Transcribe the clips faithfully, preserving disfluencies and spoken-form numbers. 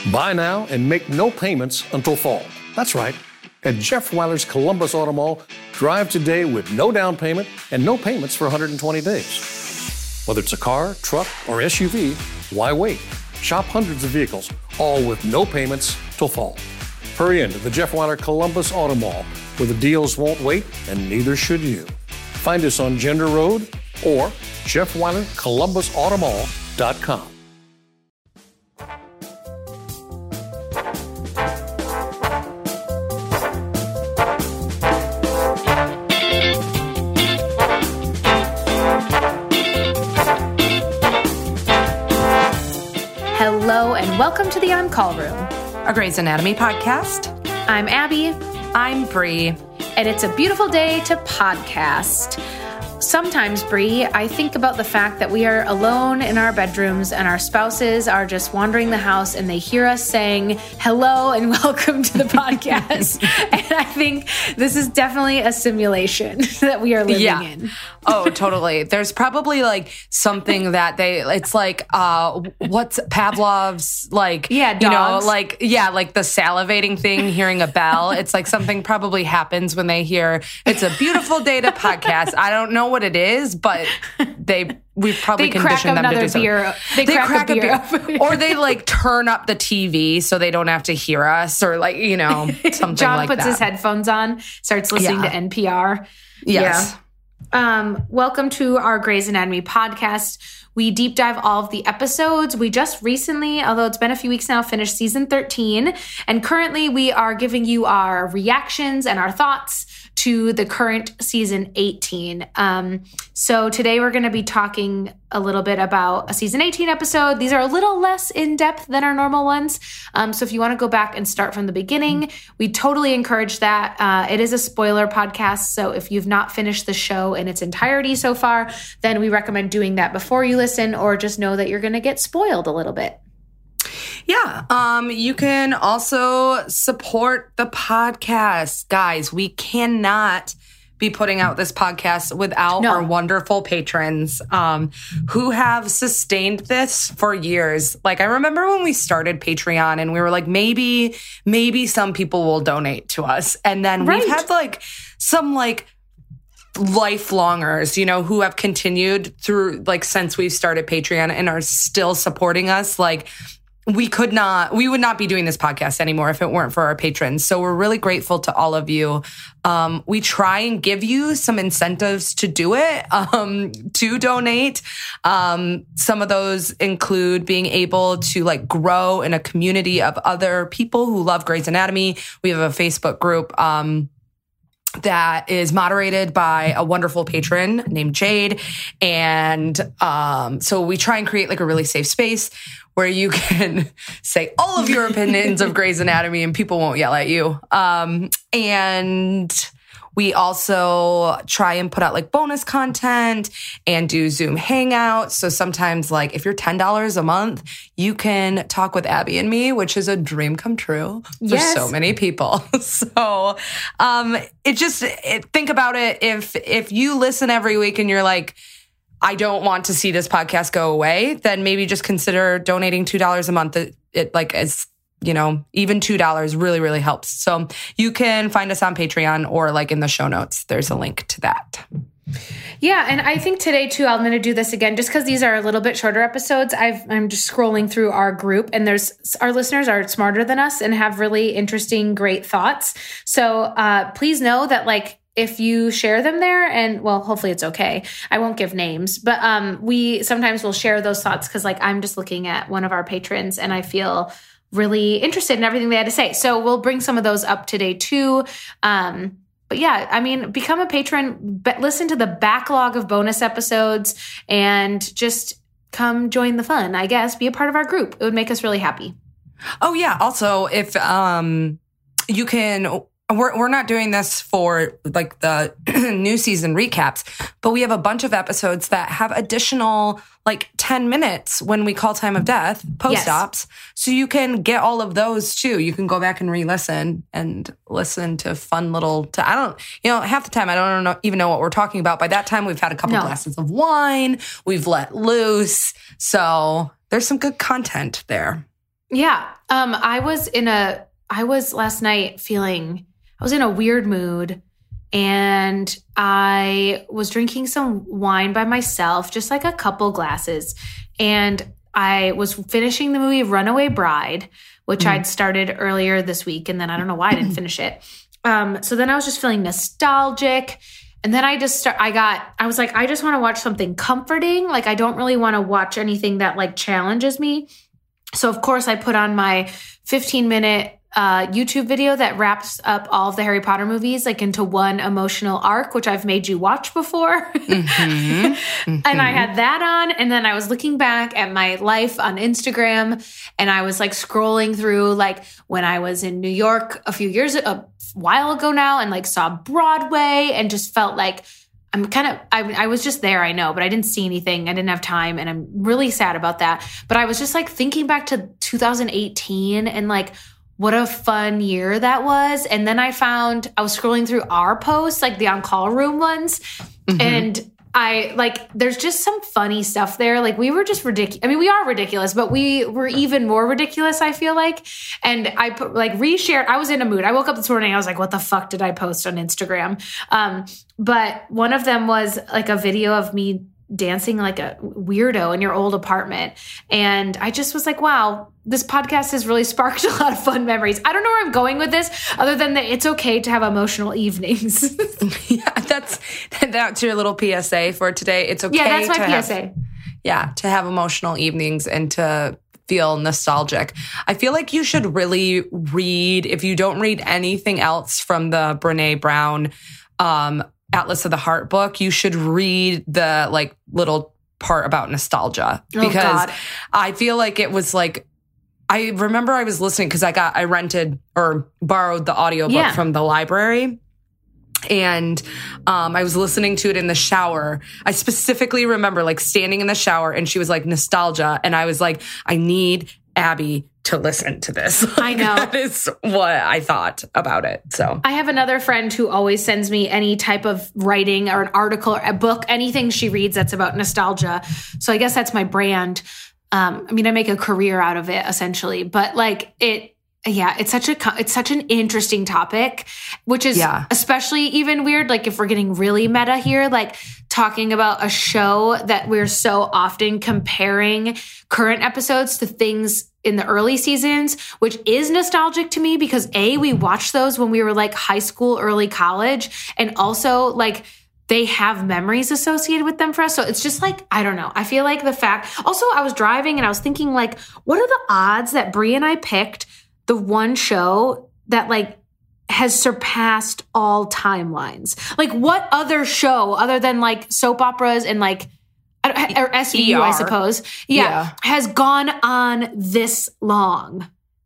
Buy now and make no payments until fall. That's right. At Jeff Weiler's Columbus Auto Mall, drive today with no down payment and no payments for one hundred twenty days. Whether it's a car, truck, or S U V, why wait? Shop hundreds of vehicles, all with no payments till fall. Hurry into the Jeff Weiler Columbus Auto Mall, where the deals won't wait and neither should you. Find us on Gender Road or Jeff Weiler Columbus Auto Mall dot com. Hello and welcome to the On Call Room, a Grey's Anatomy podcast. I'm Abby. I'm Bree. And it's a beautiful day to podcast. Sometimes, Bree, I think about the fact that we are alone in our bedrooms and our spouses are just wandering the house and they hear us saying hello and welcome to the podcast. And I think this is definitely a simulation that we are living yeah. in. Oh, totally. There's probably like something that they, it's like, uh, what's Pavlov's like, yeah, dogs. you know, like, yeah, like the salivating thing, hearing a bell. It's like something probably happens when they hear it's a beautiful day to podcast. I don't know what it is, but they, we've probably they conditioned them to do something. Beer. They, they crack, crack a beer. A beer. Or they like turn up the T V so they don't have to hear us or like, you know, something John like that. John puts his headphones on, starts listening yeah. to N P R. Yes. Yeah. Um, welcome to our Grey's Anatomy podcast. We deep dive all of the episodes. We just recently, although it's been a few weeks now, finished season thirteen. And currently we are giving you our reactions and our thoughts to the current season eighteen. Um, so today we're going to be talking a little bit about a season eighteen episode. These are a little less in-depth than our normal ones. Um, so if you want to go back and start from the beginning, we totally encourage that. Uh, it is a spoiler podcast. So if you've not finished the show in its entirety so far, then we recommend doing that before you listen, or just know that you're going to get spoiled a little bit. Yeah. Um, you can also support the podcast. Guys, we cannot be putting out this podcast without no. our wonderful patrons um, who have sustained this for years. Like, I remember when we started Patreon and we were like, maybe, maybe some people will donate to us. And then right. we've had like some like lifelongers, you know, who have continued through like since we've started Patreon and are still supporting us. Like, we could not, we would not be doing this podcast anymore if it weren't for our patrons. So we're really grateful to all of you. Um, we try and give you some incentives to do it, um, to donate. Um, some of those include being able to like grow in a community of other people who love Grey's Anatomy. We have a Facebook group, um, that is moderated by a wonderful patron named Jade. And um, so we try and create like a really safe space where you can say all of your opinions of Grey's Anatomy and people won't yell at you. Um, and we also try and put out like bonus content and do Zoom hangouts. So sometimes like if you're ten dollars a month, you can talk with Abby and me, which is a dream come true for yes. so many people. So um, it just, it, think about it. If, if you listen every week and you're like, I don't want to see this podcast go away, then maybe just consider donating two dollars a month. It, it like as you know, even two dollars really, really helps. So you can find us on Patreon or like in the show notes. There's a link to that. Yeah, and I think today, too, I'm going to do this again, just because these are a little bit shorter episodes. I've, I'm just scrolling through our group, and there's our listeners are smarter than us and have really interesting, great thoughts. So uh, please know that, like, if you share them there, and well, hopefully it's okay. I won't give names, but um, we sometimes will share those thoughts because, like, I'm just looking at one of our patrons, and I feel really interested in everything they had to say. So we'll bring some of those up today, too. Um, But yeah, I mean, become a patron, but listen to the backlog of bonus episodes and just come join the fun, I guess. Be a part of our group. It would make us really happy. Oh, yeah. Also, if um, you can, we're, we're not doing this for like the new season recaps, but we have a bunch of episodes that have additional like ten minutes when we call Time of Death, post-ops. Yes. So you can get all of those too. You can go back and re-listen and listen to fun little, to, I don't, you know, half the time I don't know, even know what we're talking about. By that time, we've had a couple no. glasses of wine. We've let loose. So there's some good content there. Yeah. Um, I was in a, I was last night feeling, I was in a weird mood and I was drinking some wine by myself, just like a couple glasses. And I was finishing the movie Runaway Bride, which mm. I'd started earlier this week. And then I don't know why I didn't finish it. Um, so then I was just feeling nostalgic. And then I just start, I got, I was like, I just want to watch something comforting. Like, I don't really want to watch anything that like challenges me. So of course I put on my fifteen minute uh, YouTube video that wraps up all of the Harry Potter movies like into one emotional arc, which I've made you watch before. Mm-hmm. Mm-hmm. And I had that on. And then I was looking back at my life on Instagram and I was like scrolling through like when I was in New York a few years, a while ago now, and like saw Broadway and just felt like I'm kind of, I, I was just there, I know, but I didn't see anything. I didn't have time. And I'm really sad about that. But I was just like thinking back to two thousand eighteen and like, what a fun year that was. And then I found, I was scrolling through our posts, like the on-call room ones. Mm-hmm. And I like, there's just some funny stuff there. Like we were just ridiculous. I mean, we are ridiculous, but we were even more ridiculous, I feel like. And I put like reshared, I was in a mood. I woke up this morning, I was like, what the fuck did I post on Instagram? Um, but one of them was like a video of me dancing like a weirdo in your old apartment. And I just was like, wow, this podcast has really sparked a lot of fun memories. I don't know where I'm going with this other than that it's okay to have emotional evenings. Yeah, that's that's your little P S A for today. It's okay. Yeah, that's my to P S A. Have, yeah, to have emotional evenings and to feel nostalgic. I feel like you should really read, if you don't read anything else from the Brené Brown um Atlas of the Heart book, you should read the like little part about nostalgia because oh, God. I feel like it was like, I remember I was listening because I got, I rented or borrowed the audiobook yeah. from the library. And um, I was listening to it in the shower. I specifically remember like standing in the shower and she was like nostalgia. And I was like, I need Abby to listen to this. Like, I know. That is what I thought about it. So I have another friend who always sends me any type of writing or an article or a book, anything she reads that's about nostalgia. So I guess that's my brand. Um, I mean, I make a career out of it essentially, but like it, yeah, it's such a, it's such an interesting topic, which is yeah. especially even weird. Like if we're getting really meta here, like talking about a show that we're so often comparing current episodes to things in the early seasons, which is nostalgic to me because A, we watched those when we were like high school, early college. And also like they have memories associated with them for us. So it's just like, I don't know. I feel like the fact, also I was driving and I was thinking like, what are the odds that Brie and I picked the one show that like has surpassed all timelines? Like what other show other than like soap operas and like, or S V U, E R. I suppose. Yeah, yeah. Has gone on this long.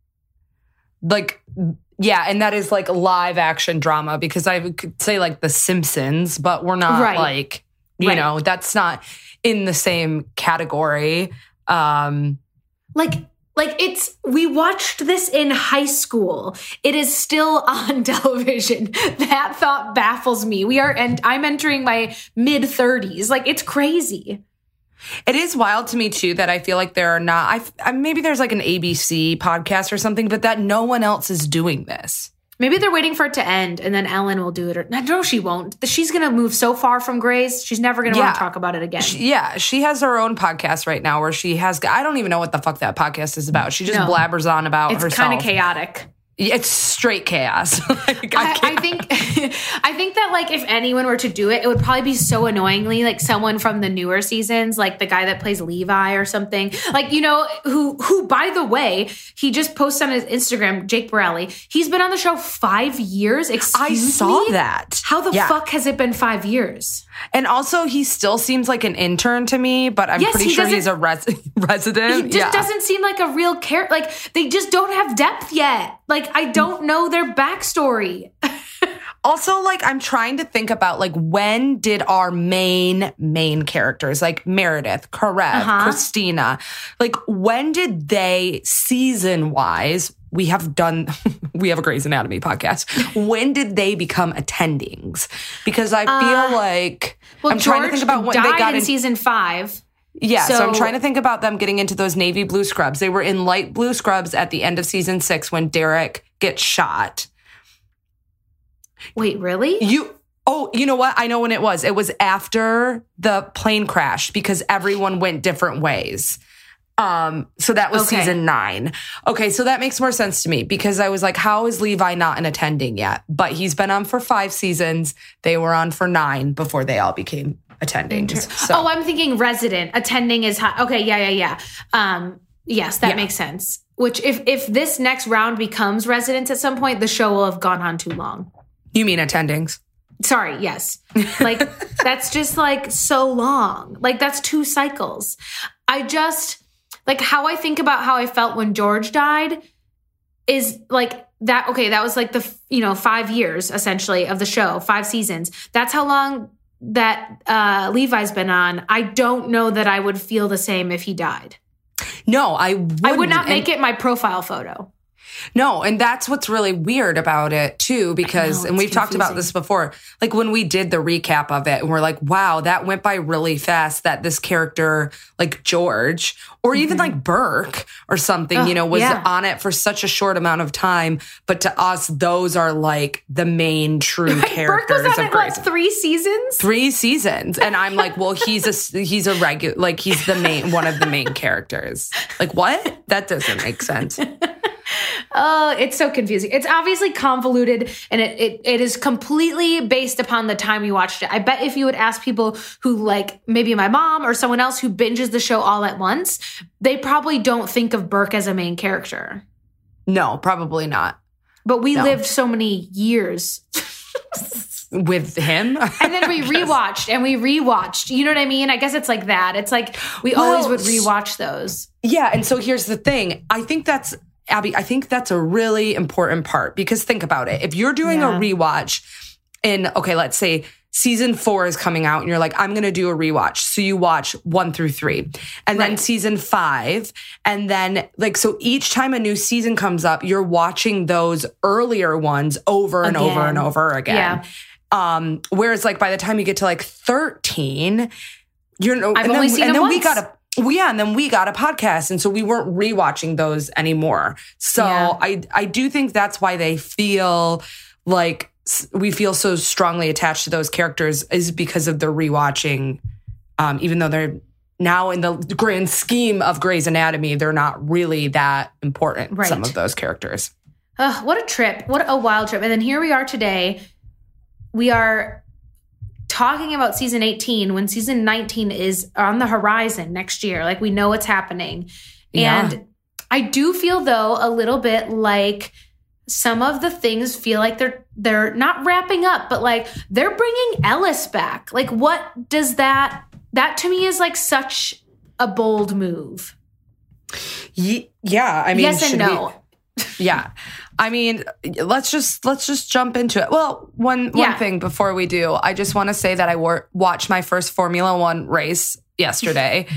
Like, yeah. And that is like live action drama because I could say like The Simpsons, but we're not right. like, you right. know, that's not in the same category. Um, like, Like it's, we watched this in high school. It is still on television. That thought baffles me. We are, and I'm entering my mid thirties. Like it's crazy. It is wild to me too that I feel like there are not, I, I maybe there's like an A B C podcast or something, but that no one else is doing this. Maybe they're waiting for it to end and then Ellen will do it. Or, no, she won't. She's going to move so far from Grey's. She's never going to yeah. want to talk about it again. She, yeah. She has her own podcast right now where she has, I don't even know what the fuck that podcast is about. She just no. blabbers on about it's herself. It's kind of chaotic. It's straight chaos. like, I, I, I think, I think that like if anyone were to do it, it would probably be so annoyingly like someone from the newer seasons, like the guy that plays Levi or something, like you know who who by the way he just posted on his Instagram, Jake Borelli. He's been on the show five years. Excuse I saw me? that. How the yeah. fuck has it been five years? And also, he still seems like an intern to me, but I'm yes, pretty he sure he's a res- resident. He just yeah. doesn't seem like a real character. Like, they just don't have depth yet. Like, I don't know their backstory. Also, like, I'm trying to think about, like, when did our main, main characters, like Meredith, Karev, uh-huh. Christina, like, when did they, season-wise, we have done, we have a Grey's Anatomy podcast. When did they become attendings? Because I feel uh, like, well, I'm George trying to think about when died they got in, in season five. Yeah, so, so I'm trying to think about them getting into those navy blue scrubs. They were in light blue scrubs at the end of season six when Derek gets shot. Wait, really? You... Oh, you know what? I know when it was. It was after the plane crashed because everyone went different ways. Um, so that was okay. Season nine. Okay, so that makes more sense to me because I was like, how is Levi not an attending yet? But he's been on for five seasons. They were on for nine before they all became attending. Inter- so. Oh, I'm thinking resident. Attending is high. Okay, yeah, yeah, yeah. Um, yes, that yeah. makes sense. Which if if this next round becomes residents at some point, the show will have gone on too long. You mean attendings? Sorry, yes. Like, that's just, like, so long. Like, that's two cycles. I just, like, how I think about how I felt when George died is, like, that, okay, that was, like, the, you know, five years, essentially, of the show, five seasons. That's how long that uh, Levi's been on. I don't know that I would feel the same if he died. No, I wouldn't. I would not make and- it my profile photo. No, and that's what's really weird about it, too, because, know, and we've confusing. talked about this before, like when we did the recap of it, and we're like, wow, that went by really fast, that this character, like George, or mm-hmm. even like Burke or something, oh, you know, was yeah. on it for such a short amount of time. But to us, those are like the main true right, characters. Burke was on of it, what, three seasons? Three seasons. And I'm like, well, he's a, he's a regular, like he's the main, one of the main characters. Like, what? That doesn't make sense. Oh, it's so confusing. It's obviously convoluted, and it, it it is completely based upon the time you watched it. I bet if you would ask people who, like, maybe my mom or someone else who binges the show all at once, they probably don't think of Burke as a main character. No, probably not. But we no. lived so many years with him. And then we rewatched and we rewatched. You know what I mean? I guess it's like that. It's like we well, always would rewatch those. Yeah, and so here's the thing. I think that's Abby, I think that's a really important part because think about it. If you're doing yeah. a rewatch in, okay, let's say season four is coming out and you're like, I'm going to do a rewatch. So you watch one through three and right. then season five. And then like, so each time a new season comes up, you're watching those earlier ones over and again. over and over again. Yeah. Um, whereas like by the time you get to like thirteen, you're no, I've and only then, seen and them then once. we got a, Well, yeah, and then we got a podcast, and so we weren't rewatching those anymore. So yeah. I I do think that's why they feel like we feel so strongly attached to those characters is because of the rewatching, um, even though they're now in the grand scheme of Grey's Anatomy, they're not really that important, right. some of those characters. Uh, what a trip. What a wild trip. And then here we are today. We are talking about season eighteen when season nineteen is on the horizon next year. Like, we know what's happening. Yeah. And I do feel, though, a little bit like some of the things feel like they're they're not wrapping up, but like they're bringing Ellis back. Like, what does that that to me is like such a bold move. Ye- yeah, I mean, yes and no. We, yeah. I mean, let's just let's just jump into it. Well, one one yeah. thing before we do, I just want to say that I wor- watched my first Formula One race yesterday,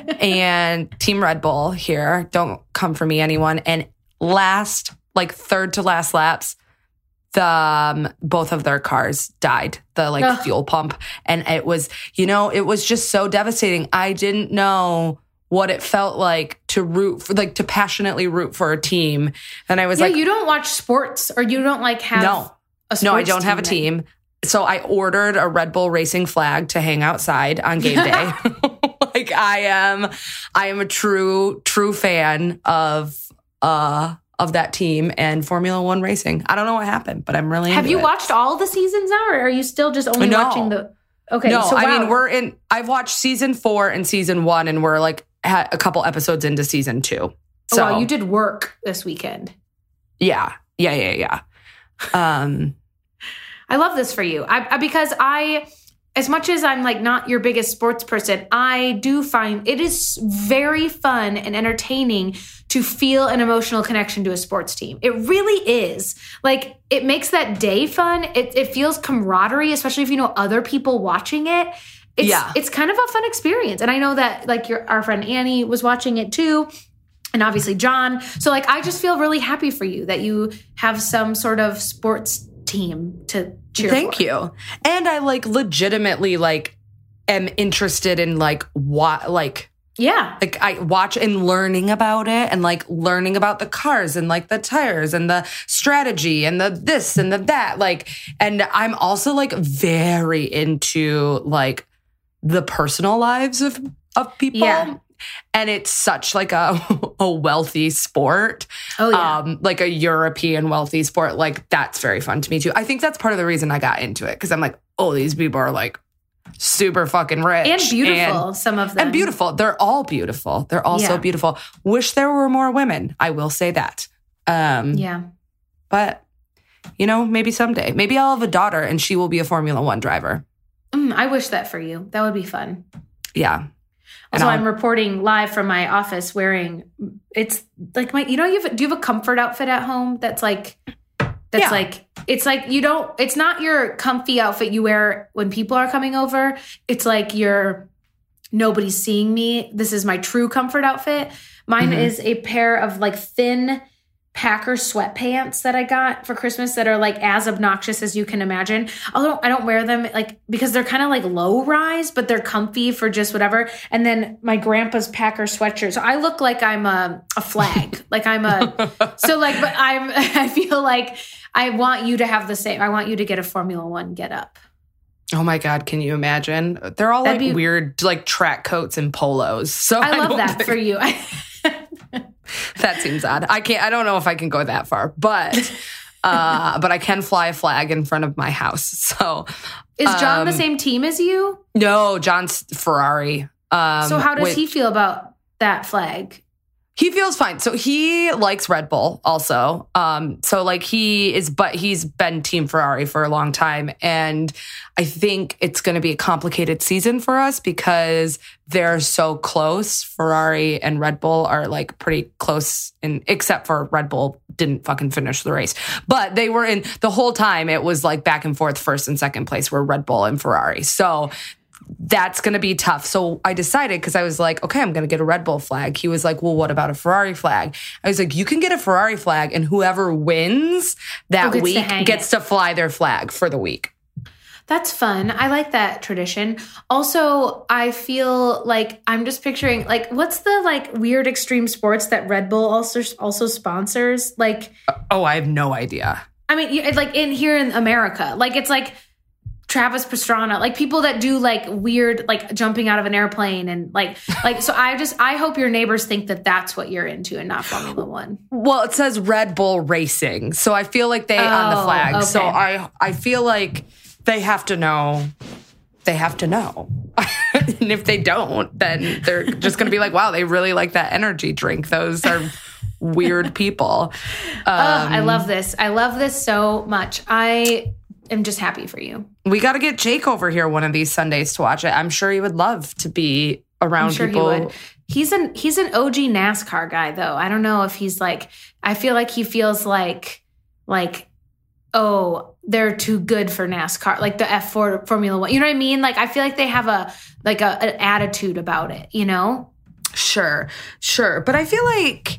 and Team Red Bull here. Don't come for me, anyone. And last, like third to last laps, the um, both of their cars died. The like Ugh. fuel pump, and it was, you know, it was just so devastating. I didn't know what it felt like to root for, like to passionately root for a team. And I was yeah, like, you don't watch sports, or you don't like have no, a sports no, I don't team have a team. Then. So I ordered a Red Bull Racing flag to hang outside on game day. Like I am, I am a true, true fan of, uh, of that team and Formula One racing. I don't know what happened, but I'm really have into you it. watched all the seasons now, or are you still just only no. watching the? Okay, no, so wow. I mean we're in. I've watched season four and season one, and we're like ha- a couple episodes into season two. So oh, wow, you did work this weekend. Yeah, yeah, yeah, yeah. Um, I love this for you, I, I because I, as much as I'm like not your biggest sports person, I do find it is very fun and entertaining to feel an emotional connection to a sports team. It really is. Like, it makes that day fun. It, it feels camaraderie, especially if you know other people watching it. It's, yeah. it's kind of a fun experience. And I know that like your our friend Annie was watching it too. And obviously John. So like, I just feel really happy for you that you have some sort of sports team to cheer Thank for. you. And I like legitimately like am interested in like what, like Yeah. Like I watch and learning about it and like learning about the cars and like the tires and the strategy and the this and the that. Like, and I'm also like very into like the personal lives of, of people. Yeah. And it's such like a, a wealthy sport. Oh, yeah. Um, like a European wealthy sport. Like that's very fun to me too. I think that's part of the reason I got into it. Cause I'm like, oh, these people are like super fucking rich. And beautiful, and, some of them. And beautiful. They're all beautiful. They're all Yeah. so beautiful. Wish there were more women. I will say that. Um, Yeah. But, you know, maybe someday. Maybe I'll have a daughter and she will be a Formula One driver. Mm, I wish that for you. That would be fun. Yeah. Also, I'm reporting live from my office wearing, it's like my, you know, you have, do you have a comfort outfit at home that's like, that's Yeah. like, it's like you don't, it's not your comfy outfit you wear when people are coming over. It's like your, nobody's seeing me. This is my true comfort outfit. Mine Mhm. is a pair of like thin Packer sweatpants that I got for Christmas that are like as obnoxious as you can imagine. Although I don't wear them like because they're kind of like low rise, but they're comfy for just whatever. And then my grandpa's Packer sweatshirt. So I look like I'm a, a flag. Like I'm a, so like, but I'm, I feel like I want you to have the same. I want you to get a Formula One get up. Oh my God, can you imagine? They're all That'd like be- weird, like track coats and polos. So I love don't that think- for you. That seems odd. I can't, I don't know if I can go that far, but, uh, but I can fly a flag in front of my house. So Is John um, the same team as you? no, John's Ferrari. Um, So how does with- he feel about that flag? He feels fine. So he likes Red Bull also. Um, so like he is, but he's been Team Ferrari for a long time. And I think it's going to be a complicated season for us because they're so close. Ferrari and Red Bull are like pretty close, in, except for Red Bull didn't fucking finish the race. But they were in the whole time. It was like back and forth, first and second place were Red Bull and Ferrari. So that's going to be tough. So I decided, because I was like, okay, I'm going to get a Red Bull flag. He was like, well, what about a Ferrari flag? I was like, you can get a Ferrari flag and whoever wins that Who gets to week hang gets it. to fly their flag for the week. That's fun. I like that tradition. Also, I feel like I'm just picturing like what's the like weird extreme sports that Red Bull also also sponsors? Like, Oh, I have no idea. I mean, you- like in here in America, like it's like Travis Pastrana, like people that do like weird, like jumping out of an airplane and like, like, so I just, I hope your neighbors think that that's what you're into and not Formula One. Well, it says Red Bull Racing. So I feel like they on the Oh, flag. So okay. I I feel like they have to know. They have to know. And if they don't, then they're just going to be like, wow, they really like that energy drink. Those are weird people. Um, Ugh, I love this. I love this so much. I am just happy for you. We got to get Jake over here one of these Sundays to watch it. I'm sure he would love to be around I'm sure people. he would. He's an he's an O G NASCAR guy though. I don't know if he's like, I feel like he feels like like oh, they're too good for NASCAR, like the F four Formula One. You know what I mean? Like I feel like they have a like a, an attitude about it, you know? Sure, sure. But I feel like,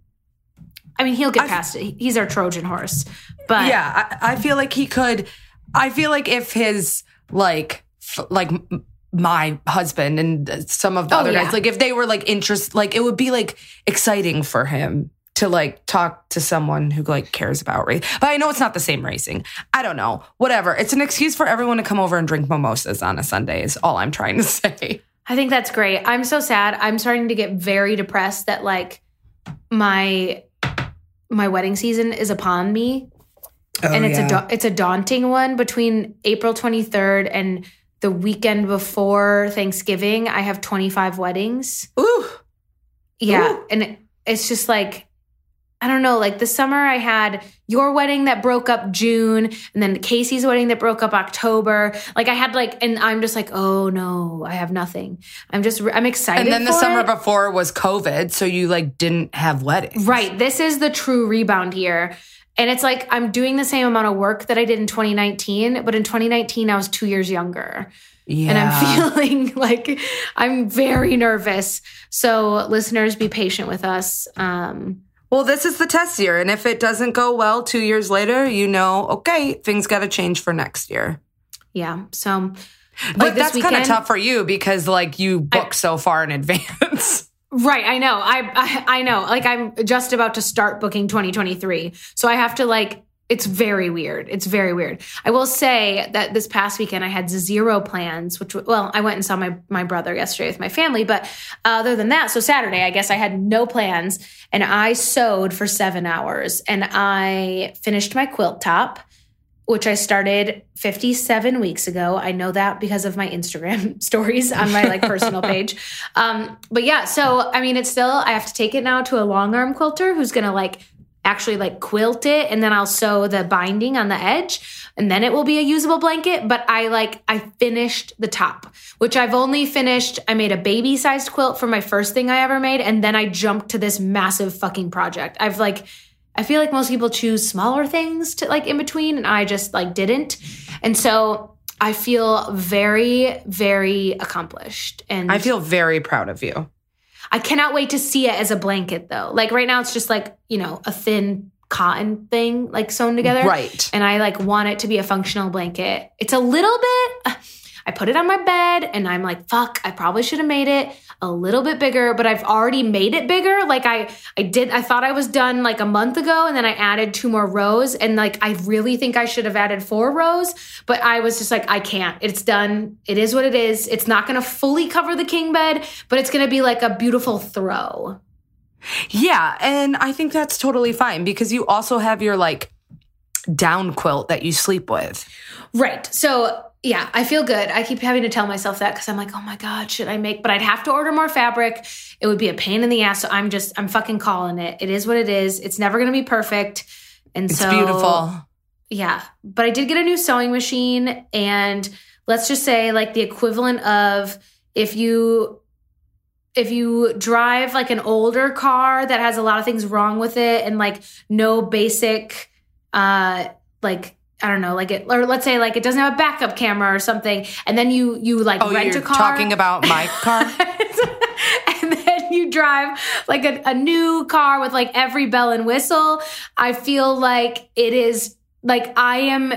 I mean, he'll get I- past it. He's our Trojan horse. But yeah, I, I feel like he could. I feel like if his like f- like m- my husband and some of the Oh, other yeah. guys, like if they were like interest, like it would be like exciting for him to like talk to someone who like cares about race. But I know it's not the same racing. I don't know. Whatever. It's an excuse for everyone to come over and drink mimosas on a Sunday is all I'm trying to say. I think that's great. I'm so sad. I'm starting to get very depressed that like my my wedding season is upon me. and it's a da- it's a daunting one. Between April twenty-third and the weekend before Thanksgiving, I have twenty-five weddings. Ooh. Yeah, Ooh. and it, it's just like I don't know. Like the summer, I had your wedding that broke up June, and then Casey's wedding that broke up October. Like I had like, and I'm just like, oh no, I have nothing. I'm just I'm excited. And then the for summer it. before was COVID, so you like didn't have weddings. Right. This is the true rebound year. And it's like I'm doing the same amount of work that I did in twenty nineteen, but in twenty nineteen, I was two years younger. Yeah. And I'm feeling like I'm very nervous. So listeners, be patient with us. Um, Well, this is the test year. And if it doesn't go well two years later, you know, okay, things got to change for next year. yeah. So But Like, this that's kind of weekend- tough for you because like you book I- so far in advance. Right, I know. I, I I know. Like, I'm just about to start booking twenty twenty-three. So I have to like, it's very weird. It's very weird. I will say that this past weekend I had zero plans, which, well, I went and saw my, my brother yesterday with my family. But other than that, so Saturday, I guess I had no plans and I sewed for seven hours and I finished my quilt top, which I started fifty-seven weeks ago. I know that because of my Instagram stories on my like personal page. Um, but yeah, so I mean, it's still, I have to take it now to a long arm quilter who's going to like actually like quilt it. And then I'll sew the binding on the edge and then it will be a usable blanket. But I like, I finished the top, which I've only finished. I made a baby sized quilt for my first thing I ever made. And then I jumped to this massive fucking project. I've like, I feel like most people choose smaller things to like in between and I just like didn't. And so I feel very, very accomplished. And I feel very proud of you. I cannot wait to see it as a blanket though. Like right now it's just like, you know, a thin cotton thing like sewn together. Right. And I like want it to be a functional blanket. It's a little bit, I put it on my bed and I'm like, fuck, I probably should have made it a little bit bigger, but I've already made it bigger. Like I, I did, I thought I was done like a month ago and then I added two more rows and like, I really think I should have added four rows, but I was just like, I can't, it's done. It is what it is. It's not going to fully cover the king bed, but it's going to be like a beautiful throw. Yeah. And I think that's totally fine because you also have your like down quilt that you sleep with. Right. So yeah, I feel good. I keep having to tell myself that because I'm like, oh my God, should I make? But I'd have to order more fabric. It would be a pain in the ass. So I'm just, I'm fucking calling it. It is what it is. It's never going to be perfect. And It's so beautiful. Yeah. But I did get a new sewing machine. And let's just say like the equivalent of if you, if you drive like an older car that has a lot of things wrong with it and like no basic, uh, like, I don't know, like it, or let's say like it doesn't have a backup camera or something. And then you, you like oh, rent you're a car. talking about my car? And then you drive like a, a new car with like every bell and whistle. I feel like it is like, I am,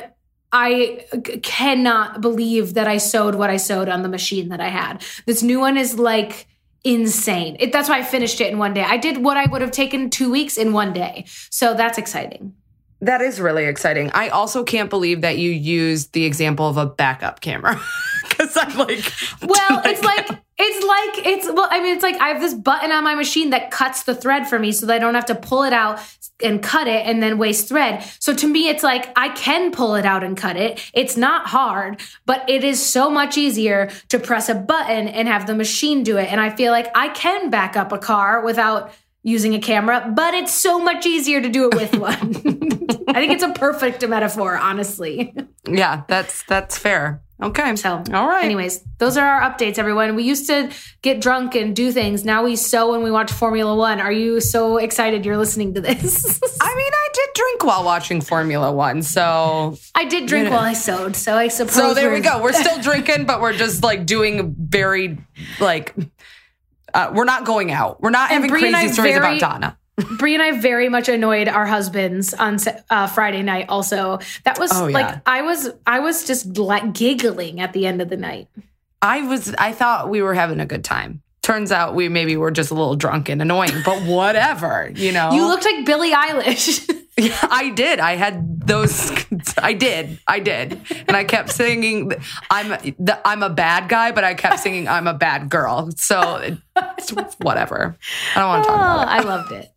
I cannot believe that I sewed what I sewed on the machine that I had. This new one is like insane. It, that's why I finished it in one day. I did what I would have taken two weeks in one day. So that's exciting. That is really exciting. I also can't believe that you used the example of a backup camera. Because I'm like... Well, like, it's like... It's like... It's well, I mean, it's like I have this button on my machine that cuts the thread for me so that I don't have to pull it out and cut it and then waste thread. So to me, it's like I can pull it out and cut it. It's not hard, but it is so much easier to press a button and have the machine do it. And I feel like I can back up a car without using a camera, but it's so much easier to do it with one. I think it's a perfect metaphor, honestly. Yeah, that's that's fair. Okay. So, all right. Anyways, those are our updates, everyone. We used to get drunk and do things. Now we sew and we watch Formula One. Are you so excited you're listening to this? I mean, I did drink while watching Formula One, so... I did drink you know. while I sewed, so I suppose So there we're- we go. We're still drinking, but we're just like doing very, like... Uh, we're not going out. We're not And having Brie and crazy I stories very- about Donna. Brie and I very much annoyed our husbands on uh, Friday night. Also, that was Oh, yeah. like I was I was just like giggling at the end of the night. I was. I thought we were having a good time. Turns out we maybe were just a little drunk and annoying, but whatever, you know. You looked like Billie Eilish. Yeah, I did. I had those. I did. I did, and I kept singing. I'm the, I'm a bad guy, but I kept singing I'm a bad girl. So it's whatever. I don't want to talk Oh, about it. I loved it.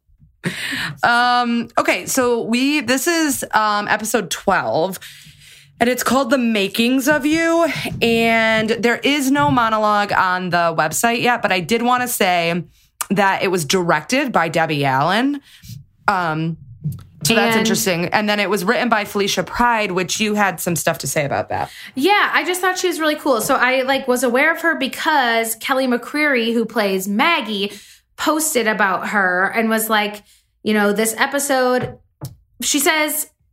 Um, okay, so we this is um, episode twelve, and it's called The Makings of You. And there is no monologue on the website yet, but I did want to say that it was directed by Debbie Allen. Um, so that's And- interesting. And then it was written by Felicia Pride, which you had some stuff to say about that. Yeah, I just thought she was really cool. So I like was aware of her because Kelly McCreary, who plays Maggie, posted about her and was like, you know, this episode, she says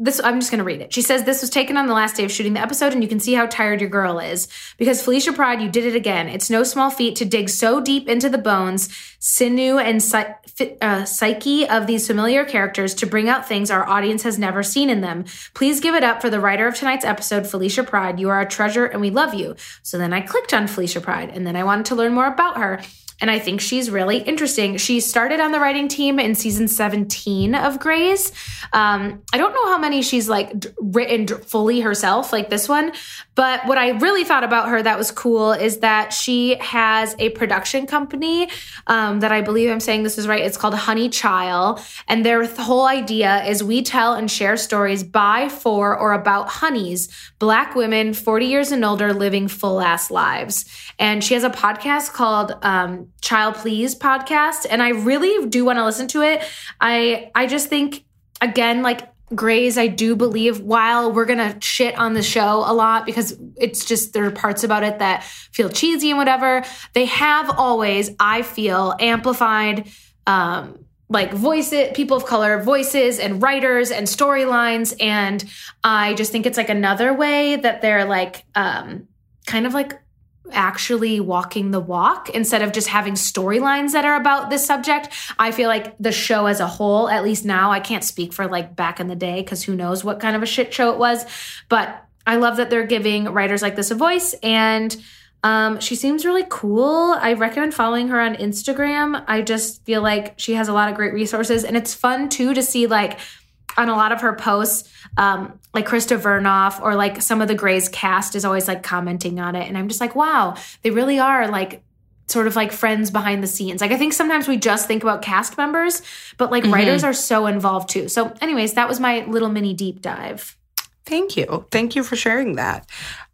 this, I'm just going to read it. She says, this was taken on the last day of shooting the episode, and you can see how tired your girl is. Because Felicia Pride, you did it again. It's no small feat to dig so deep into the bones, sinew, and uh, psyche of these familiar characters to bring out things our audience has never seen in them. Please give it up for the writer of tonight's episode, Felicia Pride. You are a treasure, and we love you. So then I clicked on Felicia Pride, and then I wanted to learn more about her. And I think she's really interesting. She started on the writing team in season seventeen of Grey's. Um, I don't know how many she's like d- written d- fully herself, like this one. But what I really thought about her that was cool is that she has a production company um, that I believe I'm saying this is right. It's called Honey Child. And their th- whole idea is we tell and share stories by, for, or about honeys, Black women, forty years and older, living full ass lives. And she has a podcast called um, Child Please Podcast. And I really do want to listen to it. I I just think, again, like Grey's, I do believe, while we're going to shit on the show a lot because it's just, there are parts about it that feel cheesy and whatever, they have always, I feel, amplified um, like voices, people of color voices and writers and storylines. And I just think it's like another way that they're like um, kind of like actually walking the walk instead of just having storylines that are about this subject. I feel like the show as a whole, at least now, I can't speak for like back in the day because who knows what kind of a shit show it was, but I love that they're giving writers like this a voice, and um, she seems really cool. I recommend following her on Instagram. I just feel like she has a lot of great resources, and it's fun too to see like on a lot of her posts, um, like Krista Vernoff or like some of the Grey's cast is always like commenting on it. And I'm just like, wow, they really are like sort of like friends behind the scenes. Like I think sometimes we just think about cast members, but like mm-hmm. writers are so involved too. So anyways, that was my little mini deep dive. Thank you. Thank you for sharing that.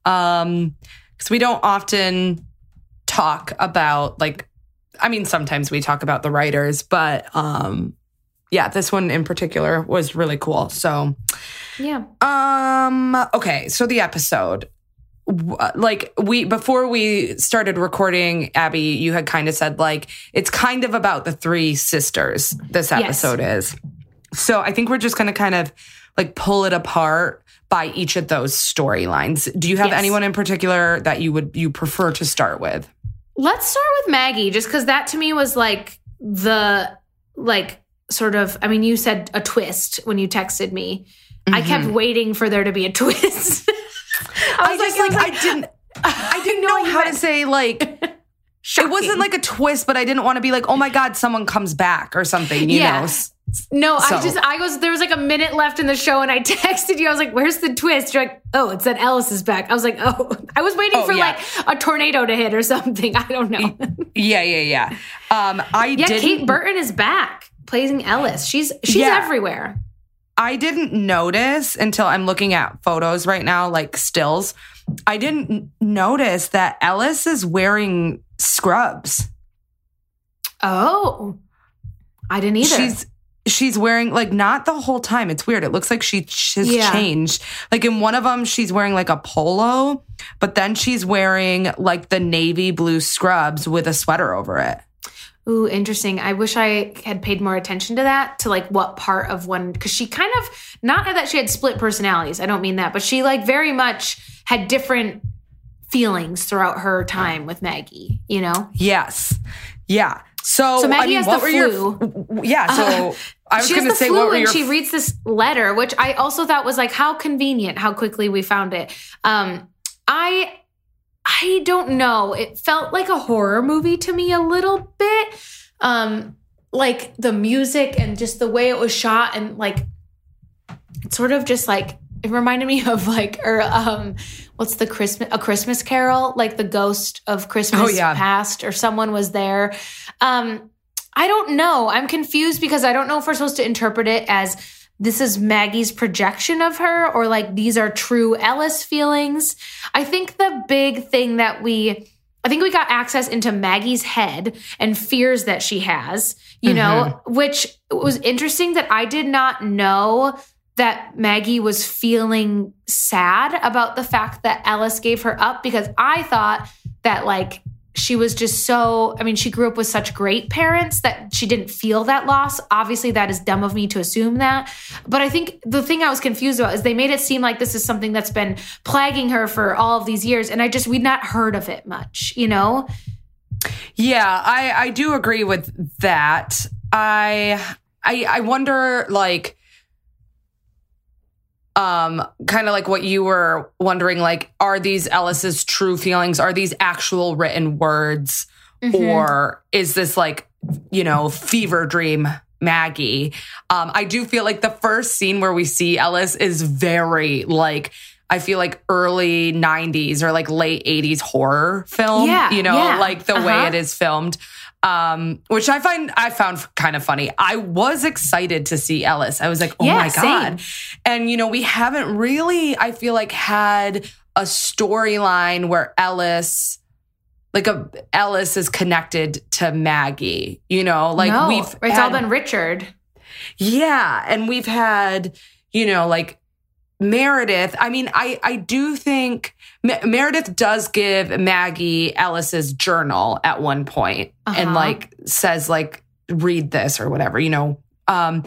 Um, because we don't often talk about like, I mean, sometimes we talk about the writers, but um, yeah, this one in particular was really cool. So, yeah. Um. Okay. So the episode, like we before we started recording, Abby, you had kind of said like it's kind of about the three sisters. This episode yes. is. So I think we're just going to kind of like pull it apart by each of those storylines. Do you have yes. anyone in particular that you would you prefer to start with? Let's start with Maggie, just because that to me was like the like. Sort of, I mean, you said a twist when you texted me. Mm-hmm. I kept waiting for there to be a twist. I was I just like, like, I didn't, I didn't know how to say like, shocking. It wasn't like a twist, but I didn't want to be like, oh my God, someone comes back or something, you yeah. know? No, so. I just, I was, there was like a minute left in the show and I texted you. I was like, where's the twist? You're like, oh, it said Ellis is back. I was like, oh, I was waiting oh, for yeah. like a tornado to hit or something. I don't know. yeah, yeah, yeah. Um, I yeah, didn't. Kate Burton is back playing Ellis. She's, she's yeah. everywhere. I didn't notice until I'm looking at photos right now, like stills. I didn't notice that Ellis is wearing scrubs. Oh, I didn't either. She's she's wearing like not the whole time. It's weird. It looks like she has yeah. changed. Like in one of them, she's wearing like a polo, but then she's wearing like the navy blue scrubs with a sweater over it. Ooh, interesting. I wish I had paid more attention to that, to like what part of one, because she kind of, not that she had split personalities, I don't mean that, but she like very much had different feelings throughout her time with Maggie, you know? Yes. Yeah. So, so Maggie I mean, has what the were flu. Your, yeah. So uh, I was going to say, what were and your... she reads this letter, which I also thought was like, how convenient, how quickly we found it. Um, I... I don't know. It felt like a horror movie to me a little bit. Um, like the music and just the way it was shot and like sort of just like it reminded me of like or um what's the Christmas a Christmas Carol, like the ghost of Christmas oh, yeah. past or someone was there. Um, I don't know. I'm confused because I don't know if we're supposed to interpret it as this is Maggie's projection of her or like these are true Ellis feelings. I think the big thing that we, I think we got access into Maggie's head and fears that she has, you mm-hmm. know, which was interesting that I did not know that Maggie was feeling sad about the fact that Ellis gave her up because I thought that like she was just so, I mean, she grew up with such great parents that she didn't feel that loss. Obviously, that is dumb of me to assume that. But I think the thing I was confused about is they made it seem like this is something that's been plaguing her for all of these years. And I just, we'd not heard of it much, you know? Yeah, I, I do agree with that. I, I, I wonder, like, Um, kind of like what you were wondering, like, are these Ellis's true feelings? Are these actual written words? Mm-hmm. Or is this like, you know, fever dream Maggie? Um, I do feel like the first scene where we see Ellis is very like, I feel like early nineties or like late eighties horror film, yeah, you know, yeah. like the uh-huh. way it is filmed. Um, which I find, I found kind of funny. I was excited to see Ellis. I was like, oh yeah, my God. same. And, you know, we haven't really, I feel like, had a storyline where Ellis, like a Ellis is connected to Maggie, you know, like no, we've, it's had, all been Richard. Yeah. And we've had, you know, like Meredith. I mean, I, I do think M- Meredith does give Maggie Ellis's journal at one point uh-huh. and like says like, read this or whatever, you know? Um,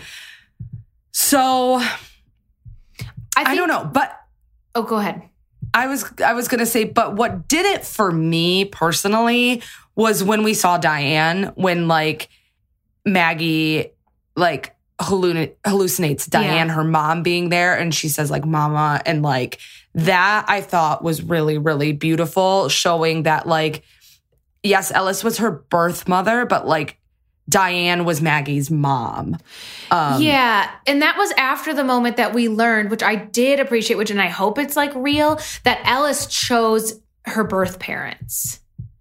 so I, think, I don't know, but oh, go ahead. I was, I was going to say, but what did it for me personally was when we saw Diane, when like Maggie, like, Hallucin- hallucinates Diane, yeah. her mom being there, and she says like mama, and like that I thought was really, really beautiful, showing that like, yes, Ellis was her birth mother, but like Diane was Maggie's mom. Um, yeah. And that was after the moment that we learned, which I did appreciate, which, and I hope it's like real, that Ellis chose her birth parents.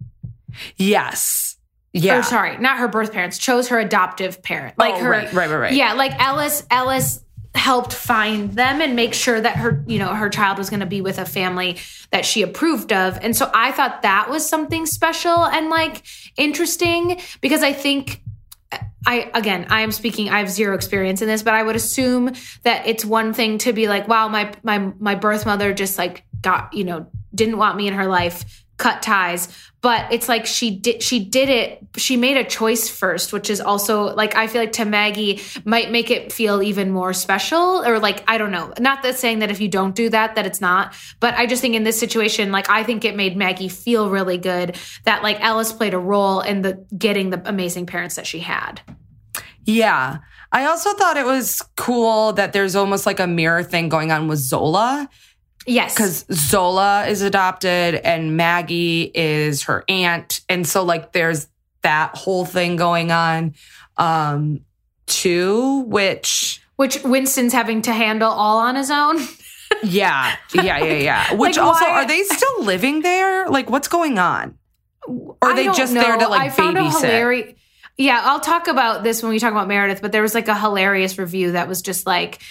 Yes. Yeah. Or sorry, not her birth parents, chose her adoptive parent. Like oh, her, right, right, right, right. Yeah, like Ellis, Ellis helped find them and make sure that her, you know, her child was going to be with a family that she approved of. And so I thought that was something special and like interesting, because I think I, again, I am speaking, I have zero experience in this, but I would assume that it's one thing to be like, wow, my, my, my birth mother just like got, you know, didn't want me in her life, cut ties. But it's like she did, she did it. She made a choice first, which is also like, I feel like to Maggie might make it feel even more special, or like, I don't know, not that saying that if you don't do that, that it's not, but I just think in this situation, like, I think it made Maggie feel really good that like Ellis played a role in the getting the amazing parents that she had. Yeah. I also thought it was cool that there's almost like a mirror thing going on with Zola. Yes. Because Zola is adopted and Maggie is her aunt. And so, like, there's that whole thing going on, um, too, which... Which Winston's having to handle all on his own. yeah. Yeah, yeah, yeah. Which like, also, why? Are they still living there? Like, what's going on? Or are they just know. there to, like, I found babysit? A hilarious... Yeah, I'll talk about this when we talk about Meredith, but there was, like, a hilarious review that was just, like...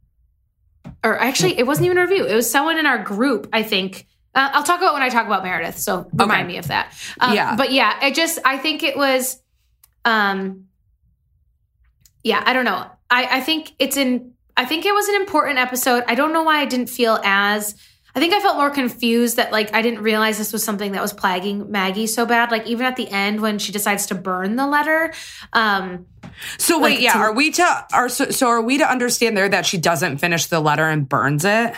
Or actually, it wasn't even a review. It was someone in our group, I think. Uh, I'll talk about when I talk about Meredith, so remind okay. me of that. Um, yeah. But yeah, I just, I think it was, um, yeah, I don't know. I, I think it's in, I think it was an important episode. I don't know why I didn't feel as, I think I felt more confused that like, I didn't realize this was something that was plaguing Maggie so bad. Like even at the end when she decides to burn the letter, um, So wait, like, yeah, to, are we to are so, so are we to understand there that she doesn't finish the letter and burns it?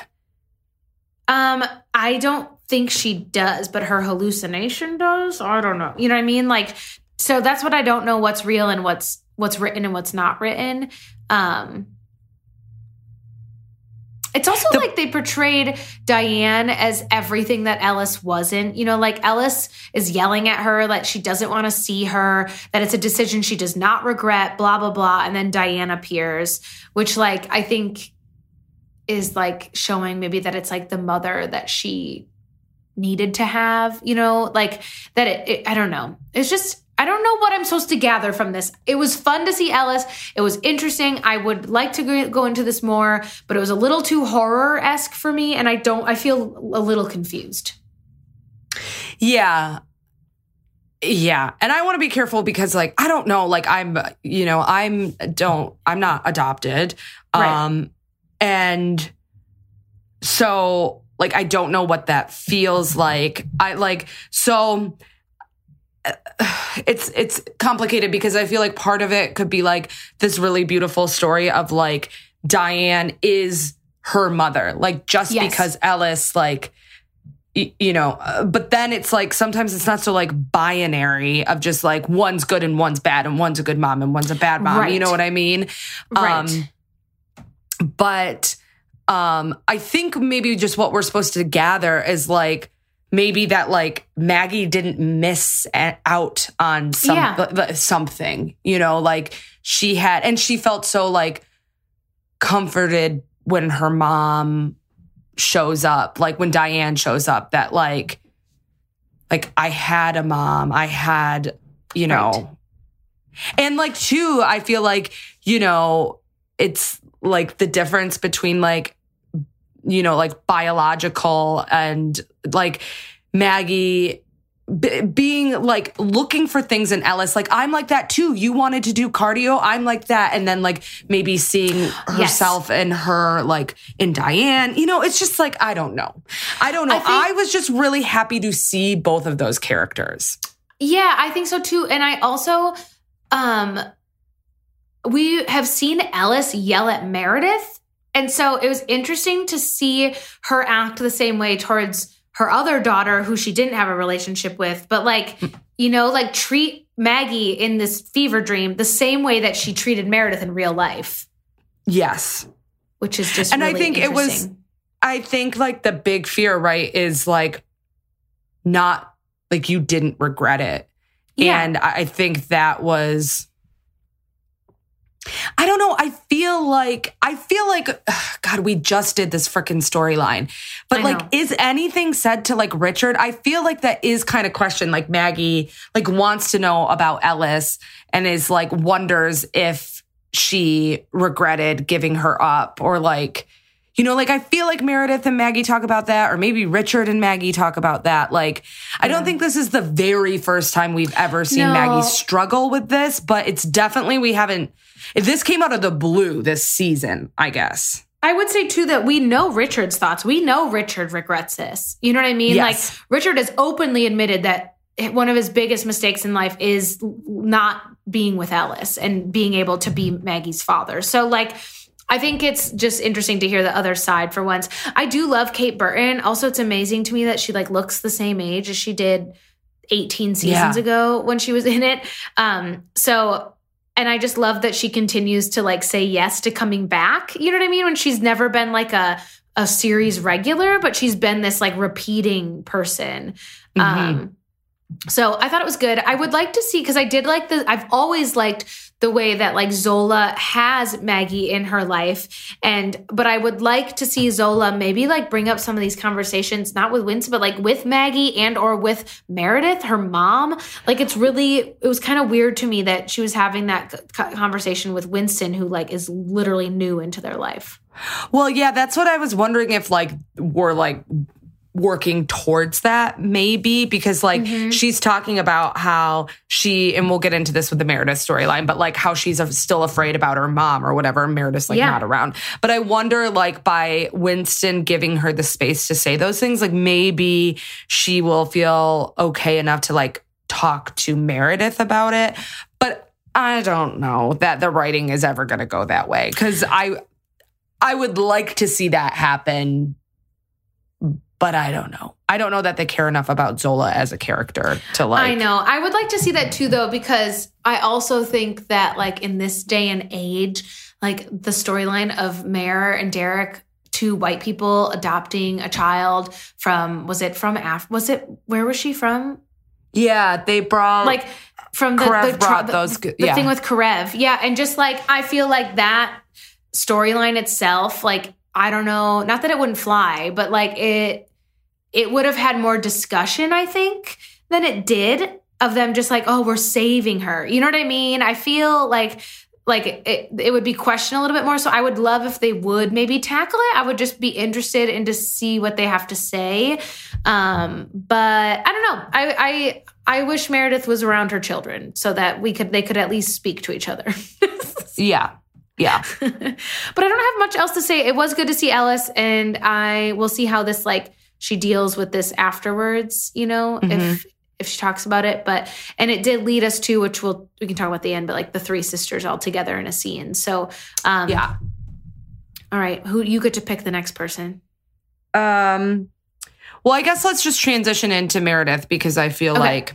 Um, I don't think she does, but her hallucination does. I don't know. You know what I mean? Like, so that's what I don't know. What's real and what's what's written and what's not written. Um, it's also the, like they portrayed Diane as everything that Ellis wasn't. You know, like Ellis is yelling at her that she doesn't want to see her, that it's a decision she does not regret, blah, blah, blah. And then Diane appears, which like I think is like showing maybe that it's like the mother that she needed to have, you know, like that it, it I don't know. It's just, I don't know what I'm supposed to gather from this. It was fun to see Ellis. It was interesting. I would like to go into this more, but it was a little too horror-esque for me. And I don't, I feel a little confused. Yeah. Yeah. And I want to be careful because like, I don't know, like I'm, you know, I'm don't, I'm not adopted. Right. Um, and so like, I don't know what that feels like. I like, so it's it's complicated because I feel like part of it could be like this really beautiful story of like Diane is her mother, like just yes. because Ellis like, y- you know, uh, but then it's like sometimes it's not so like binary of just like one's good and one's bad and one's a good mom and one's a bad mom. Right. You know what I mean? Right. Um, but um, I think maybe just what we're supposed to gather is like, maybe that like Maggie didn't miss out on some yeah. something, you know, like she had, and she felt so like comforted when her mom shows up, like when Diane shows up, that like, like I had a mom, I had, you know, right. and like too, I feel like, you know, it's like the difference between like, you know, like biological and like Maggie b- being like looking for things in Ellis. Like, I'm like that too. You wanted to do cardio. I'm like that. And then like maybe seeing herself yes. and her like in Diane, you know, it's just like, I don't know. I don't know. I, think, I was just really happy to see both of those characters. Yeah, I think so too. And I also, um, we have seen Ellis yell at Meredith. And so it was interesting to see her act the same way towards her other daughter, who she didn't have a relationship with, but like, you know, like treat Maggie in this fever dream the same way that she treated Meredith in real life. Yes. Which is just and really I think it was, I think like the big fear, right, is like not like you didn't regret it. Yeah. And I think that was, I don't know. I feel like, I feel like, ugh, God, we just did this freaking storyline. But like, is anything said to like Richard? I feel like that is kind of question. Like Maggie like wants to know about Ellis and is like wonders if she regretted giving her up or like, you know, like I feel like Meredith and Maggie talk about that, or maybe Richard and Maggie talk about that. Like, I don't think this is the very first time we've ever seen no. Maggie struggle with this, but it's definitely, we haven't, if this came out of the blue this season, I guess. I would say too that we know Richard's thoughts. We know Richard regrets this. You know what I mean? Yes. Like Richard has openly admitted that one of his biggest mistakes in life is not being with Ellis and being able to be Maggie's father. So like, I think it's just interesting to hear the other side for once. I do love Kate Burton. Also, it's amazing to me that she like looks the same age as she did eighteen seasons yeah. ago when she was in it. Um, so, and I just love that she continues to like say yes to coming back. You know what I mean? When she's never been like a, a series regular, but she's been this like repeating person. Mm-hmm. Um, so I thought it was good. I would like to see, because I did like the, I've always liked the way that like Zola has Maggie in her life. And, but I would like to see Zola maybe like bring up some of these conversations, not with Winston, but like with Maggie and or with Meredith, her mom. Like it's really, it was kind of weird to me that she was having that conversation with Winston, who like is literally new into their life. Well, yeah, that's what I was wondering if like we're like working towards that maybe, because like mm-hmm. she's talking about how she, and we'll get into this with the Meredith storyline, but like how she's still afraid about her mom or whatever. Meredith's like yeah. not around. But I wonder like by Winston giving her the space to say those things, like maybe she will feel okay enough to like talk to Meredith about it. But I don't know that the writing is ever going to go that way, because I, I would like to see that happen. But I don't know. I don't know that they care enough about Zola as a character to like. I know. I would like to see that too, though, because I also think that like in this day and age, like the storyline of Mare and Derek, two white people adopting a child from, was it from Af? Was it, where was she from? Yeah, they brought like from the, Karev the, brought the, those. the yeah. thing with Karev. Yeah. And just like, I feel like that storyline itself, like, I don't know, not that it wouldn't fly, but like it, it would have had more discussion, I think, than it did of them just like, oh, we're saving her. You know what I mean? I feel like like it, it would be questioned a little bit more. So I would love if they would maybe tackle it. I would just be interested in to see what they have to say. Um, but I don't know. I, I I wish Meredith was around her children so that we could they could at least speak to each other. yeah. Yeah. But I don't have much else to say. It was good to see Ellis, and I will see how this like she deals with this afterwards, you know, mm-hmm. if if she talks about it, but, and it did lead us to, which we'll, we can talk about at the end, but like the three sisters all together in a scene. So, um, yeah. All right. Who you get to pick the next person? Um, well, I guess let's just transition into Meredith because I feel Okay. like,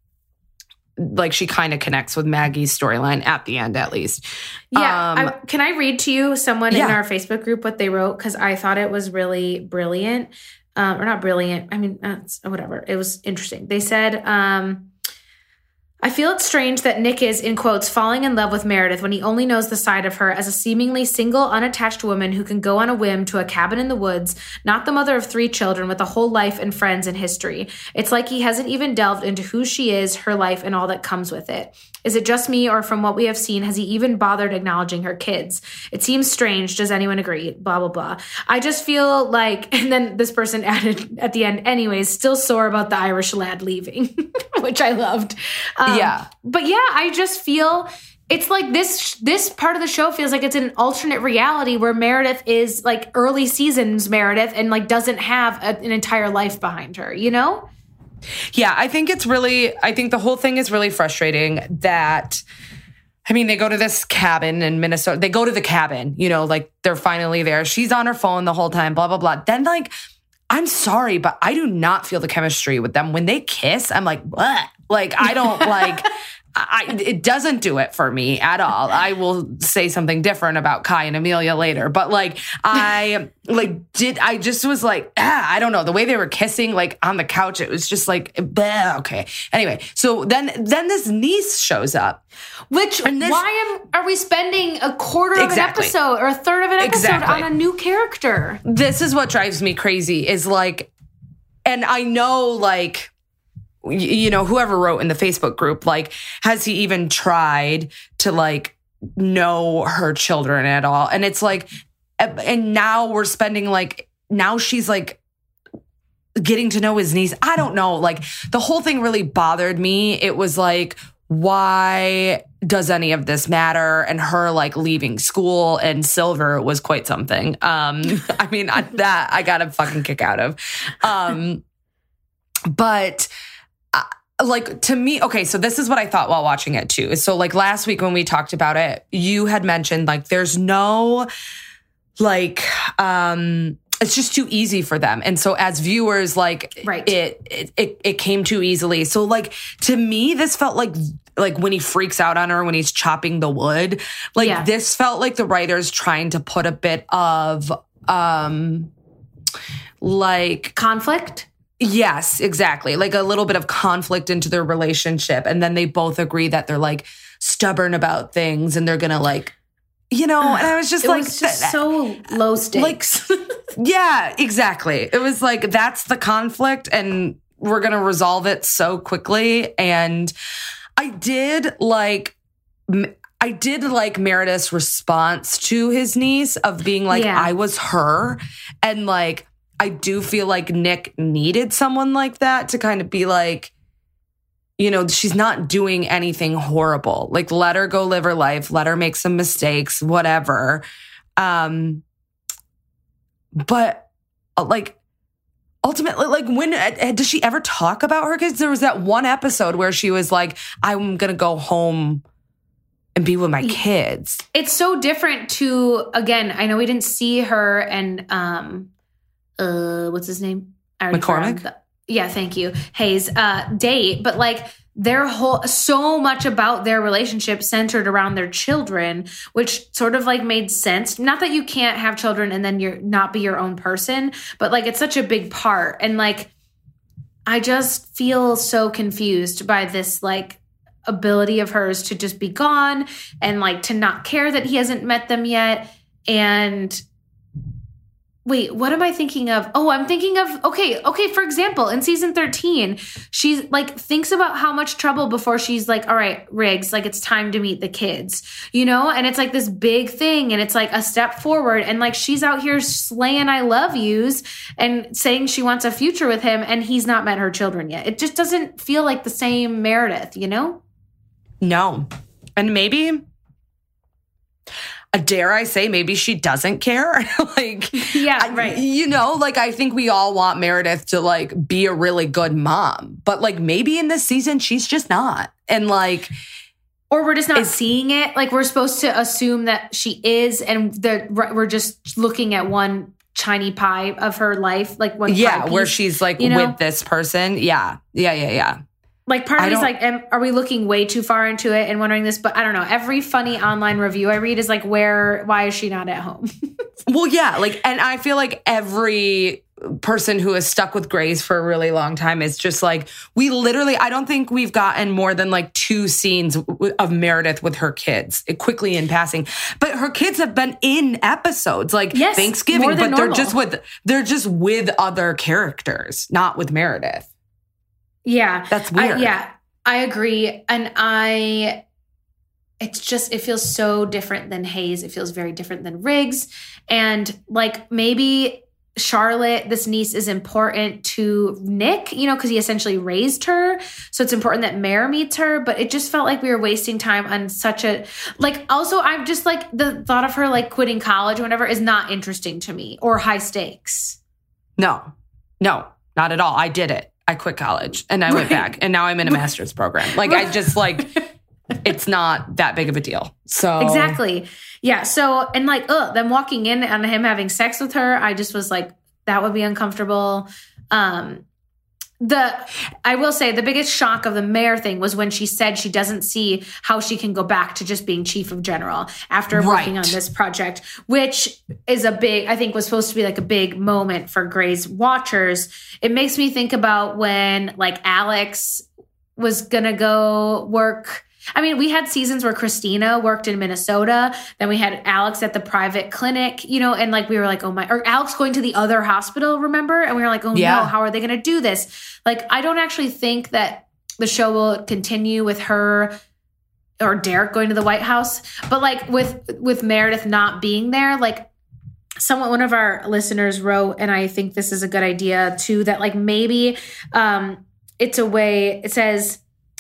like she kind of connects with Maggie's storyline at the end, at least. Yeah. Um, I, can I read to you someone yeah. in our Facebook group what they wrote? Because I thought it was really brilliant. Um, or not brilliant. I mean, uh, whatever. It was interesting. They said, um, I feel it's strange that Nick is, in quotes, falling in love with Meredith when he only knows the side of her as a seemingly single, unattached woman who can go on a whim to a cabin in the woods, not the mother of three children with a whole life and friends and history. It's like he hasn't even delved into who she is, her life, and all that comes with it. Is it just me, or from what we have seen, has he even bothered acknowledging her kids? It seems strange. Does anyone agree? Blah, blah, blah. I just feel like, and then this person added at the end, anyways, still sore about the Irish lad leaving, which I loved. Um, Yeah. But yeah, I just feel it's like this this part of the show feels like it's an alternate reality where Meredith is like early seasons Meredith and like doesn't have a, an entire life behind her, you know? Yeah, I think it's really, I think the whole thing is really frustrating that, I mean, they go to this cabin in Minnesota. They go to the cabin, you know, like they're finally there. She's on her phone the whole time, blah, blah, blah. Then like, I'm sorry, but I do not feel the chemistry with them. When they kiss, I'm like, what? Like, I don't like, I, it doesn't do it for me at all. I will say something different about Kai and Amelia later, but like, I like did, I just was like, ah, I don't know, the way they were kissing, like on the couch, it was just like, bleh, okay. Anyway, so then, then this niece shows up. Which, this, why am, are we spending a quarter of exactly. an episode or a third of an episode exactly. on a new character? This is what drives me crazy is like, and I know like, you know, whoever wrote in the Facebook group, like, has he even tried to like know her children at all? And it's like, and now we're spending like, now she's like getting to know his niece. I don't know. Like the whole thing really bothered me. It was like, why does any of this matter? And her like leaving school and Silver was quite something. Um, I mean, I, that I got a fucking kick out of. Um, but like to me, okay, so this is what I thought while watching it too. So like last week when we talked about it, you had mentioned like there's no like um it's just too easy for them. And so as viewers, like right. it, it it it came too easily. So like to me, this felt like like when he freaks out on her when he's chopping the wood. Like yeah. this felt like the writers trying to put a bit of um like conflict. Yes, exactly. Like a little bit of conflict into their relationship. And then they both agree that they're like stubborn about things and they're going to like, you know, and I was just it like, was just so low stakes. Like, yeah, exactly. It was like, that's the conflict and we're going to resolve it so quickly. And I did like, I did like Meredith's response to his niece of being like, yeah. I was her. And like, I do feel like Nick needed someone like that to kind of be like, you know, she's not doing anything horrible. Like, let her go live her life. Let her make some mistakes, whatever. Um, but like, ultimately, like when, uh, does she ever talk about her kids? There was that one episode where she was like, I'm going to go home and be with my kids. It's so different to, again, I know we didn't see her and, um, uh, what's his name? I already McCormick? forgot the- yeah, thank you. Hayes, uh, date, but like their whole, so much about their relationship centered around their children, which sort of like made sense. Not that you can't have children and then you're not be your own person, but like it's such a big part. And like, I just feel so confused by this like ability of hers to just be gone and like to not care that he hasn't met them yet. And wait, what am I thinking of? Oh, I'm thinking of, okay, okay, for example, in season thirteen, she's like, thinks about how much trouble before she's like, all right, Riggs, like it's time to meet the kids, you know? And it's like this big thing and it's like a step forward. And like, she's out here slaying I love yous and saying she wants a future with him and he's not met her children yet. It just doesn't feel like the same Meredith, you know? No. And maybe, dare I say, maybe she doesn't care. like, yeah, I, right. You know, like I think we all want Meredith to like be a really good mom, but like maybe in this season she's just not. And like, or we're just not seeing it. Like we're supposed to assume that she is, and that we're just looking at one tiny pie of her life, like one. Yeah, pie piece, where she's like you know? with this person. Yeah, yeah, yeah, yeah. Like part of me is like, am, are we looking way too far into it and wondering this? But I don't know. Every funny online review I read is like, where, why is she not at home? Well, yeah. Like, and I feel like every person who has stuck with Grace for a really long time is just like, we literally, I don't think we've gotten more than like two scenes of Meredith with her kids quickly in passing, but her kids have been in episodes like yes, Thanksgiving, but normal. they're just with, they're just with other characters, not with Meredith. Yeah. That's weird. I, yeah, I agree. And I, it's just, it feels so different than Hayes. It feels very different than Riggs. And like maybe Charlotte, this niece, is important to Nick, you know, because he essentially raised her. So it's important that Mare meets her. But it just felt like we were wasting time on such a, like, also, I'm just like, the thought of her like quitting college or whatever is not interesting to me, or high stakes. No, no, not at all. I did it. I quit college and I right. went back and now I'm in a master's program. Like right. I just like, it's not that big of a deal. So exactly. Yeah. So, and like, ugh, them walking in and him having sex with her, I just was like, that would be uncomfortable. Um, the, I will say the biggest shock of the Mare thing was when she said she doesn't see how she can go back to just being chief of general after right. working on this project, which is a big, I think was supposed to be like a big moment for Grey's watchers. It makes me think about when like Alex was going to go work. I mean, we had seasons where Christina worked in Minnesota. Then we had Alex at the private clinic, you know, and like we were like, oh my, or Alex going to the other hospital, remember? And we were like, oh yeah. no, how are they going to do this? Like, I don't actually think that the show will continue with her or Derek going to the White House. But like with, with Meredith not being there, like someone, one of our listeners wrote, and I think this is a good idea too, that like maybe um, it's a way, it says,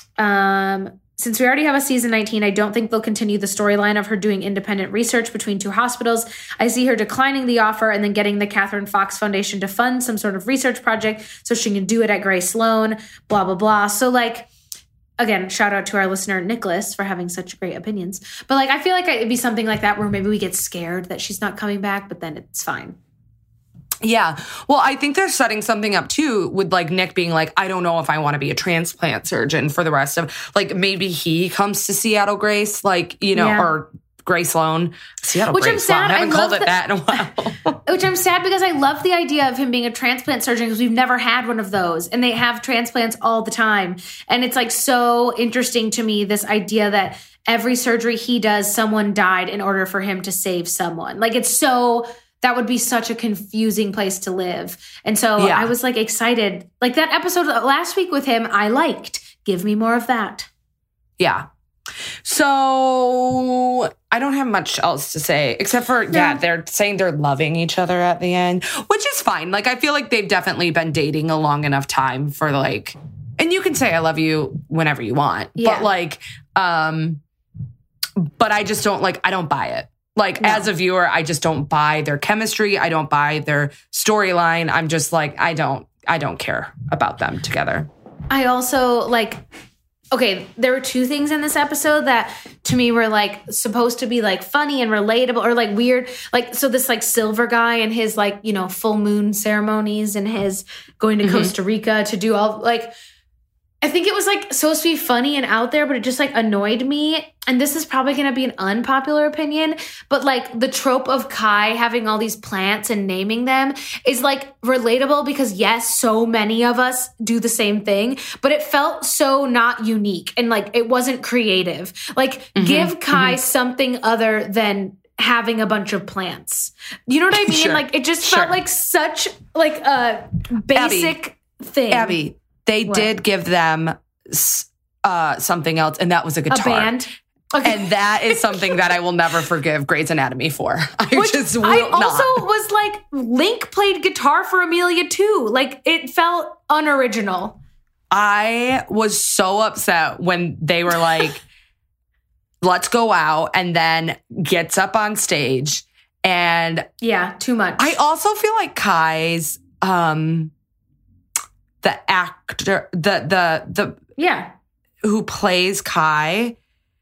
um, since we already have a season nineteen, I don't think they'll continue the storyline of her doing independent research between two hospitals. I see her declining the offer and then getting the Catherine Fox Foundation to fund some sort of research project so she can do it at Grey Sloan, blah, blah, blah. So like, again, shout out to our listener, Nicholas, for having such great opinions. But like, I feel like it'd be something like that where maybe we get scared that she's not coming back, but then it's fine. Yeah. Well, I think they're setting something up too with like Nick being like, I don't know if I want to be a transplant surgeon for the rest of, like, maybe he comes to Seattle Grace, like, you know, yeah. or Grey Sloan. Seattle Which Grey I'm sad. I haven't I called love it that in a while. Which I'm sad because I love the idea of him being a transplant surgeon because we've never had one of those. And they have transplants all the time. And it's like so interesting to me, this idea that every surgery he does, someone died in order for him to save someone. Like it's so... That would be such a confusing place to live. And so yeah. I was like excited. Like that episode last week with him, I liked. Give me more of that. Yeah. So I don't have much else to say except for, yeah, yeah they're saying they're loving each other at the end, which is fine. Like, I feel like they've definitely been dating a long enough time for like, and you can say I love you whenever you want, yeah. but like, um, but I just don't like, I don't buy it. Like, no. As a viewer, I just don't buy their chemistry. I don't buy their storyline. I'm just like, I don't, I don't care about them together. I also like, okay, there were two things in this episode that to me were like supposed to be like funny and relatable or like weird. Like, so this like Silver guy and his like, you know, full moon ceremonies and his going to mm-hmm. Costa Rica to do all like, I think it was like supposed to be funny and out there, but it just like annoyed me. And this is probably going to be an unpopular opinion, but like the trope of Kai having all these plants and naming them is like relatable because yes, so many of us do the same thing, but it felt so not unique and like it wasn't creative. Like mm-hmm, give Kai mm-hmm. something other than having a bunch of plants. You know what I mean? Sure, like it just sure. felt like such like a basic Abby, thing. Abby. They what? did give them uh, something else, and that was a guitar. A band? Okay. And that is something that I will never forgive Grey's Anatomy for. I Which just will I not. also was like, Link played guitar for Amelia too. Like, it felt unoriginal. I was so upset when they were like, let's go out, and then gets up on stage. And yeah, too much. I also feel like Kai's, um, the actor, the, the, the, yeah, who plays Kai,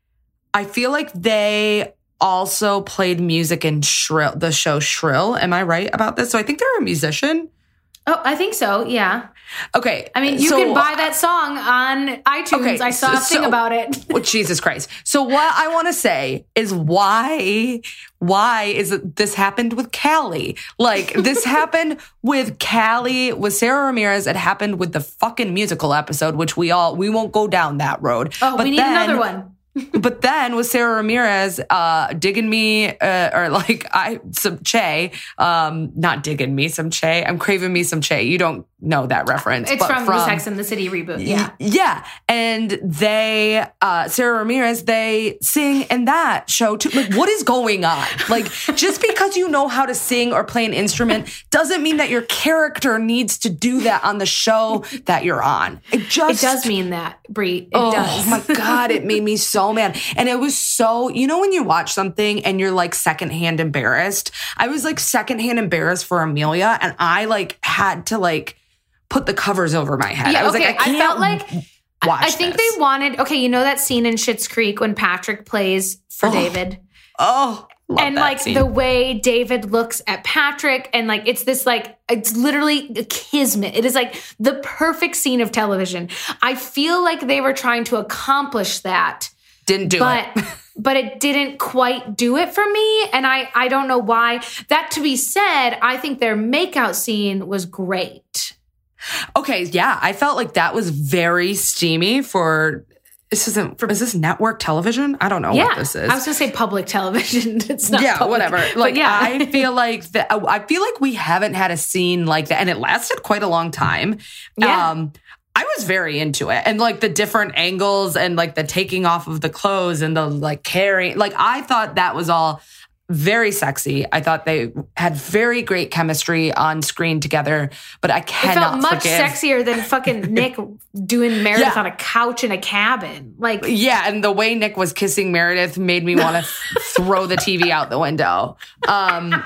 I feel like they also played music in Shrill, the show Shrill. Am I right about this? So I think they're a musician. Oh, I think so. Yeah. Okay. I mean, you so, can buy that song on iTunes. Okay, I saw a so, thing about it. Oh, Jesus Christ. So what I want to say is why, why is it this happened with Callie? Like this happened with Callie, with Sarah Ramirez. It happened with the fucking musical episode, which we all, we won't go down that road. Oh, but we need then, another one. But then with Sarah Ramirez, uh, digging me, uh, or like I, some Che, um, not digging me some Che. I'm craving me some Che. You don't know that reference. It's but from, from the Sex and the City reboot. Yeah. Yeah. And they, uh, Sarah Ramirez, they sing in that show too. Like, what is going on? Like, just because you know how to sing or play an instrument doesn't mean that your character needs to do that on the show that you're on. It just It does mean that, Brie. It oh, does. Oh my God, it made me so mad. And it was so, you know, when you watch something and you're like secondhand embarrassed, I was like secondhand embarrassed for Amelia, and I like had to like put the covers over my head. Yeah, I was okay. like, I can't I felt like, watch I think this. they wanted, okay, you know that scene in Schitt's Creek when Patrick plays for Oh. David? Oh, love and that like scene. the way David looks at Patrick, and like it's this like it's literally a kismet. It is like the perfect scene of television. I feel like they were trying to accomplish that, Didn't do but it. but it didn't quite do it for me, and I I don't know why. That to be said, I think their makeout scene was great. Okay, yeah, I felt like that was very steamy for. This isn't. For, is this network television? I don't know Yeah, what this is. I was gonna say public television. It's not. Yeah, public. whatever. But Like, yeah. I feel like that. I feel like we haven't had a scene like that, and it lasted quite a long time. Yeah. Um, I was very into it, and like the different angles, and like the taking off of the clothes, and the like carrying. Like, I thought that was all very sexy. I thought they had very great chemistry on screen together, but I It cannot felt much forgive. sexier than fucking Nick doing Meredith Yeah. on a couch in a cabin. Like, Yeah, and the way Nick was kissing Meredith made me want to throw the T V out the window. Um,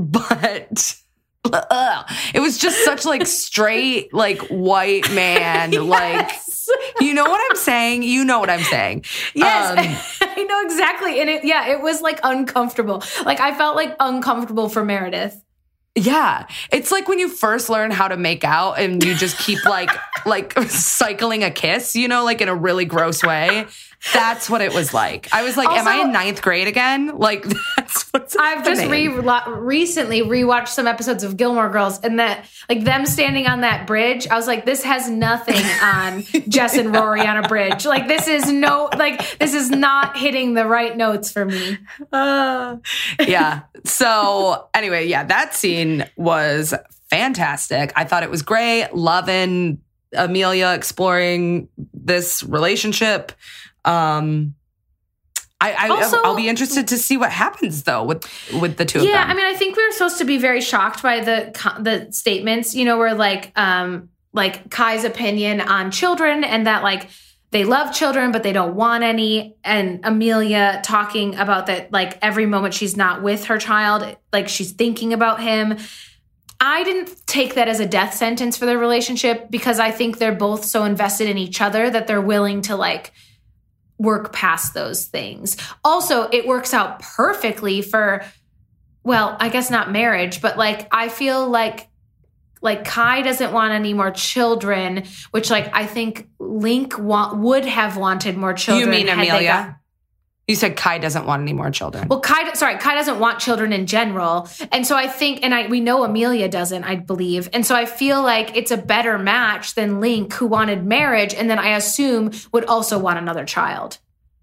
but ugh, it was just such like straight, like white man, like you know what I'm saying? You know what I'm saying? yes, Um, I know exactly. And it, yeah, it was like uncomfortable. Like I felt like uncomfortable for Meredith. Yeah. It's like when you first learn how to make out and you just keep like like cycling a kiss, you know, like in a really gross way. That's what it was like. I was like, am I Also- in ninth grade again? Like that's what's I've just re- happening. lo- recently rewatched some episodes of Gilmore Girls, and that like them standing on that bridge, I was like, this has nothing on Jess and Rory on a bridge. Like this is no, like this is not hitting the right notes for me. Uh, yeah. So anyway, yeah, that scene was fantastic. I thought it was great. Loving Amelia exploring this relationship. Um, I, I Also- I'll be interested to see what happens though with with the two of them. Yeah, I mean, I think we were supposed to be very shocked by the co- the statements, you know, where like um like Kai's opinion on children, and that like they love children but they don't want any, and Amelia talking about that like every moment she's not with her child, like she's thinking about him. I didn't take that as a death sentence for their relationship, because I think they're both so invested in each other that they're willing to like work past those things. Also, it works out perfectly for, well, I guess not marriage, but like I feel like like Kai doesn't want any more children, which like I think Link want, would have wanted more children. You mean had they Amelia? got- You said Kai doesn't want any more children. well, Kai, sorry, Kai doesn't want children in general. And so I think, and I we know Amelia doesn't, I believe. And so I feel like it's a better match than Link, who wanted marriage, and then I assume would also want another child.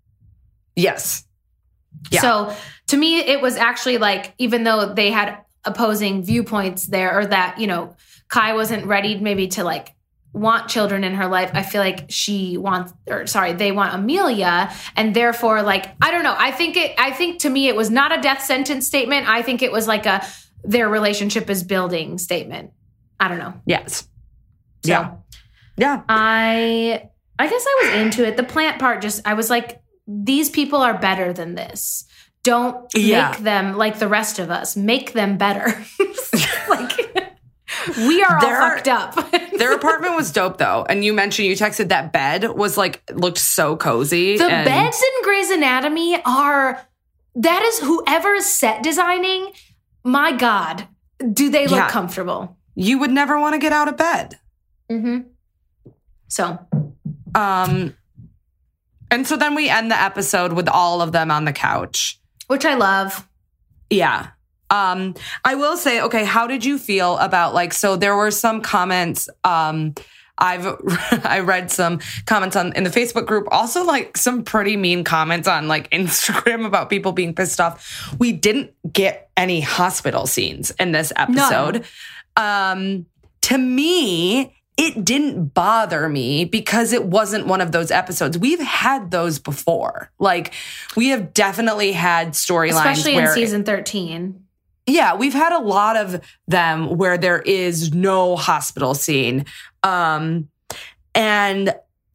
Yes. Yeah. So to me, it was actually like, even though they had opposing viewpoints there, or that, you know, Kai wasn't ready maybe to like want children in her life, I feel like she wants, or sorry, they want Amelia. And therefore, like, I don't know. I think it, I think to me, it was not a death sentence statement. I think it was like a, their relationship is building statement. I don't know. Yes. So Yeah. Yeah. I, I guess I was into it. The plant part just, I was like these people are better than this. Don't Yeah. make them like the rest of us. Make them better. Like, we are Their- all fucked up. Their apartment was dope though. And you mentioned, you texted that bed was like, looked so cozy. The and beds in Grey's Anatomy are, that is whoever is set designing, my God, do they look Yeah. comfortable? You would never want to get out of bed. Mm-hmm. So, Um, and so then we end the episode with all of them on the couch. which I love. Yeah. Um, I will say, okay, how did you feel about like, so there were some comments, um, I've, I read some comments on in the Facebook group, also like some pretty mean comments on like Instagram about people being pissed off. We didn't get any hospital scenes in this episode. No. Um, to me, it didn't bother me because it wasn't one of those episodes. We've had those before. Like we have definitely had storylines, Especially where in season thirteen. Yeah, we've had a lot of them where there is no hospital scene. Um, and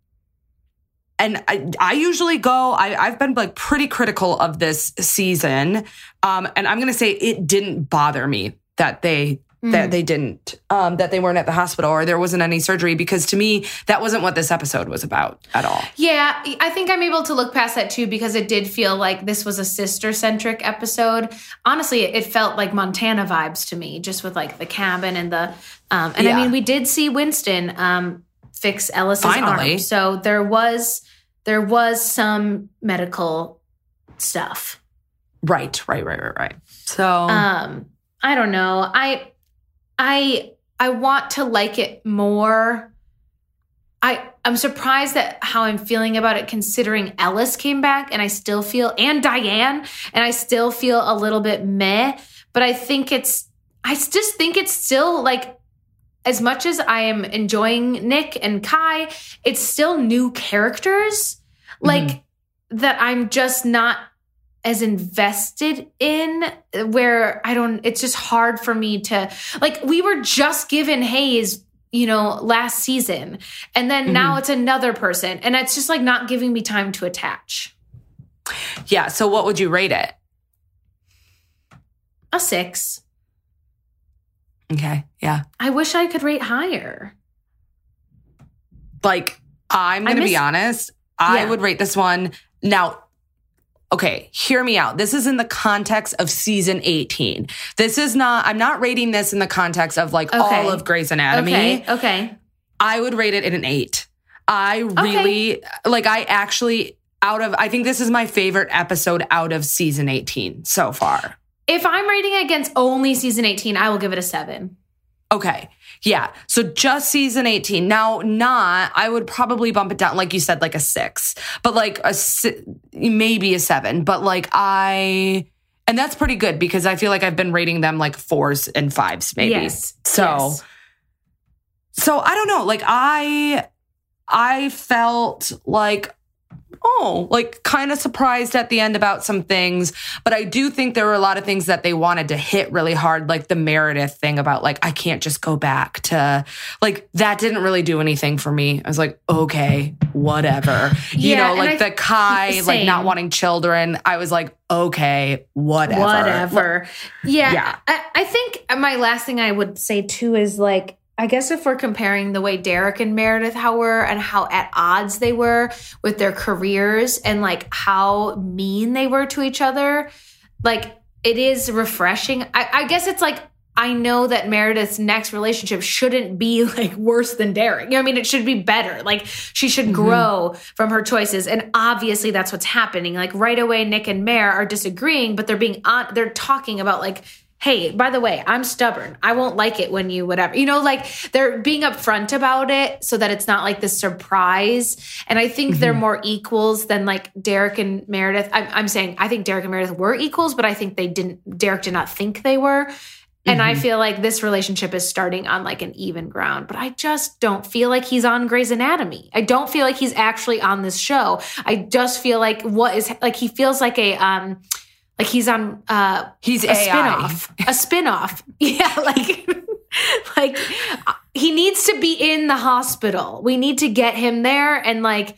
and I, I usually go, I, I've been like pretty critical of this season. Um, and I'm going to say it didn't bother me that they that they didn't, um, that they weren't at the hospital or there wasn't any surgery, because to me, that wasn't what this episode was about at all. Yeah, I think I'm able to look past that too, because it did feel like this was a sister-centric episode. Honestly, it felt like Montana vibes to me, just with like the cabin and the, um, and Yeah. I mean, we did see Winston um, fix Ellis's Finally. arm. So there was, there was some medical stuff. Right, right, right, right, right. So, Um, I don't know. I, I I want to like it more. I I'm surprised at how I'm feeling about it, considering Ellis came back and I still feel, and Diane, and I still feel a little bit meh. But I think it's I just think it's still like, as much as I am enjoying Nick and Kai, it's still new characters like Mm-hmm. that I'm just not as invested in, where I don't, it's just hard for me to, like, we were just given Hayes, you know, last season, and then Mm-hmm. now it's another person, and it's just like not giving me time to attach. yeah. So what would you rate it? A six. Okay. Yeah. I wish I could rate higher. Like, I'm I going to miss- be honest. I Yeah. would rate this one. Now, okay, hear me out. This is in the context of season eighteen. This is not, I'm not rating this in the context of like Okay. all of Grey's Anatomy. Okay. Okay. I would rate it in an eight. I really, like, I actually, out of, I think this is my favorite episode out of season eighteen so far. If I'm rating against only season eighteen, I will give it a seven. Okay. Yeah. So just season eighteen. Now, not, I would probably bump it down, like you said, like a six, but like a, si- maybe a seven. But like I, and that's pretty good because I feel like I've been rating them like fours and fives, maybe. Yes. So, Yes. so I don't know. Like I, I felt like, oh, like kind of surprised at the end about some things. But I do think there were a lot of things that they wanted to hit really hard, like the Meredith thing about like, I can't just go back to, like, that didn't really do anything for me. I was like, okay, whatever. You Yeah, know, and like I- the Kai, like same. not wanting children. I was like, okay, whatever. Whatever. Yeah. Yeah. I, I think my last thing I would say too is like, I guess if we're comparing the way Derek and Meredith how were and how at odds they were with their careers and like how mean they were to each other, like it is refreshing. I, I guess it's like, I know that Meredith's next relationship shouldn't be like worse than Derek. You know what I mean? It should be better. Like she should grow from her choices. And obviously that's what's happening. Like right away, Nick and Mare are disagreeing, but they're being on, they're talking about like, hey, by the way, I'm stubborn. I won't like it when you whatever. You know, like they're being upfront about it so that it's not like this surprise. And I think they're more equals than like Derek and Meredith. I'm, I'm saying I think Derek and Meredith were equals, but I think they didn't, Derek did not think they were. And I feel like this relationship is starting on like an even ground, but I just don't feel like he's on Grey's Anatomy. I don't feel like he's actually on this show. I just feel like what is like, he feels like a, um, like he's on uh He's a A I. spin-off. A spin-off. Yeah, like like he needs to be in the hospital. We need to get him there, and like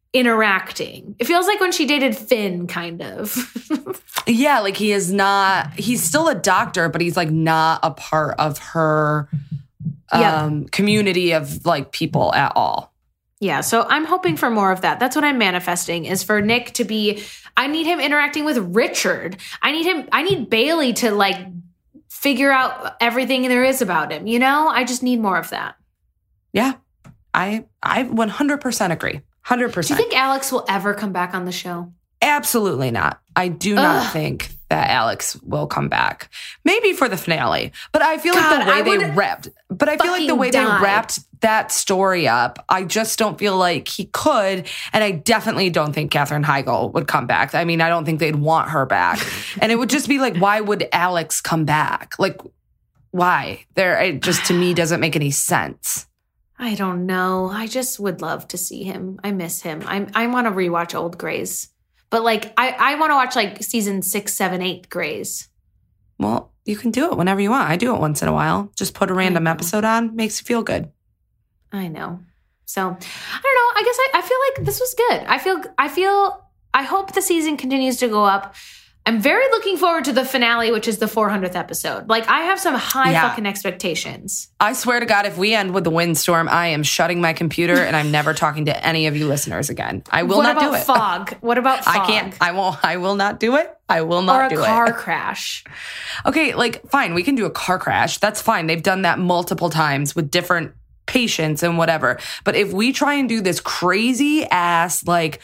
interacting. It feels like when she dated Finn, kind of. Yeah, like he is not, he's still a doctor, but he's like not a part of her um, yeah. community of like people at all. Yeah, so I'm hoping for more of that. That's what I'm manifesting, is for Nick to be, I need him interacting with Richard. I need him, I need Bailey to like figure out everything there is about him. You know, I just need more of that. Yeah, I I one hundred percent agree. one hundred percent. Do you think Alex will ever come back on the show? Absolutely not. I do not Ugh. think that Alex will come back. Maybe for the finale. But I feel God, like the way I they would wrapped, but I feel like the way die. they wrapped that story up, I just don't feel like he could. And I definitely don't think Katherine Heigl would come back. I mean, I don't think they'd want her back. And it would just be like, why would Alex come back? Like, why? There, it just to me doesn't make any sense. I don't know. I just would love to see him. I miss him. I I want to rewatch old Grey's. But like, I, I want to watch like season six, seven, eight Grey's. Well, you can do it whenever you want. I do it once in a while. Just put a random episode on. Makes you feel good. I know. So, I don't know. I guess I, I feel like this was good. I feel, I feel, I hope the season continues to go up. I'm very looking forward to the finale, which is the four hundredth episode. Like, I have some high yeah. fucking expectations. I swear to God, if we end with the windstorm, I am shutting my computer and I'm never talking to any of you listeners again. I will what not do about it. fog? What about fog? I can't. I won't. I will not do it. I will not do it. Or a car crash. Okay, like, fine. We can do a car crash. That's fine. They've done that multiple times with different patients and whatever. But if we try and do this crazy ass, like...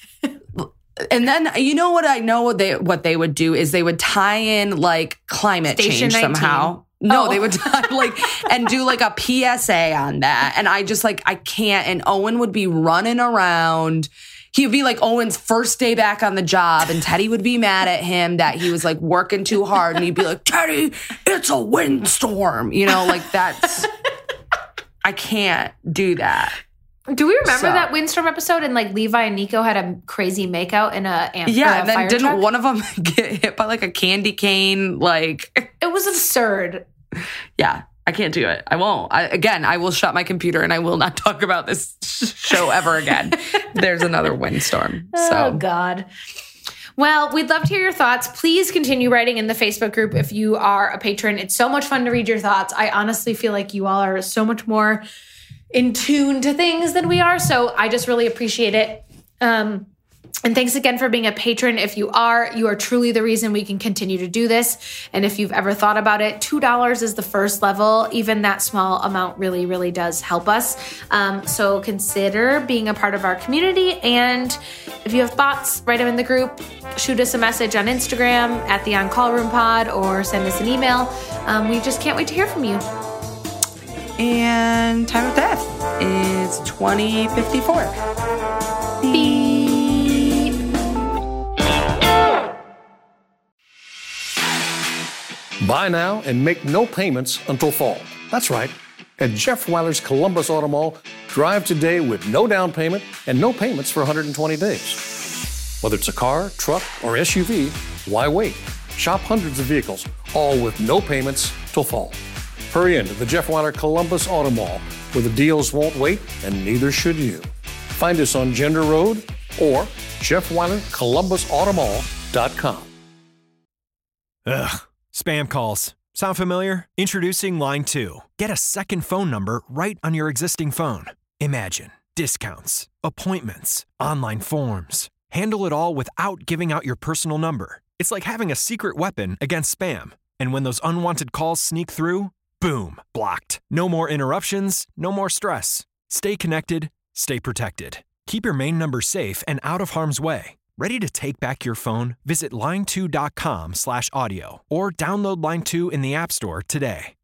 And then, you know what I know what they what they would do is they would tie in like climate Station change nineteen. Somehow. No, oh. they would tie, like and do like a P S A on that. And I just like I can't. And Owen would be running around. He would be like Owen's first day back on the job, and Teddy would be mad at him that he was like working too hard, and he'd be like, "Teddy, it's a windstorm," you know, like that's. I can't do that. Do we remember So. that windstorm episode? And like Levi and Nico had a crazy makeout in a amp- yeah, a and then fire didn't truck? one of them get hit by like a candy cane? Like It was absurd. Yeah, I can't do it. I won't. I, again, I will shut my computer and I will not talk about this show ever again. There's another windstorm. So. Oh God. Well, we'd love to hear your thoughts. Please continue writing in the Facebook group if you are a patron. It's so much fun to read your thoughts. I honestly feel like you all are so much more in tune to things than we are. So I just really appreciate it. Um, and thanks again for being a patron. If you are, you are truly the reason we can continue to do this. And if you've ever thought about it, two dollars is the first level. Even that small amount really, really does help us. Um, so consider being a part of our community. And if you have thoughts, write them in the group. Shoot us a message on Instagram at the On Call Room Pod, or send us an email. Um, we just can't wait to hear from you. And time of death is twenty fifty-four. Beep. Buy now and make no payments until fall. That's right. At Jeff Weiler's Columbus Auto Mall, drive today with no down payment and no payments for one hundred twenty days. Whether it's a car, truck, or S U V, why wait? Shop hundreds of vehicles, all with no payments till fall. Hurry into the Jeff Weiler Columbus Auto Mall, where the deals won't wait, and neither should you. Find us on Gender Road or Jeff Weiler Columbus Auto Mall dot com. Ugh, spam calls. Sound familiar? Introducing Line two. Get a second phone number right on your existing phone. Imagine discounts, appointments, online forms. Handle it all without giving out your personal number. It's like having a secret weapon against spam. And when those unwanted calls sneak through, boom, blocked. No more interruptions, no more stress. Stay connected, stay protected. Keep your main number safe and out of harm's way. Ready to take back your phone? Visit line two dot com slash audio or download Line two in the App Store today.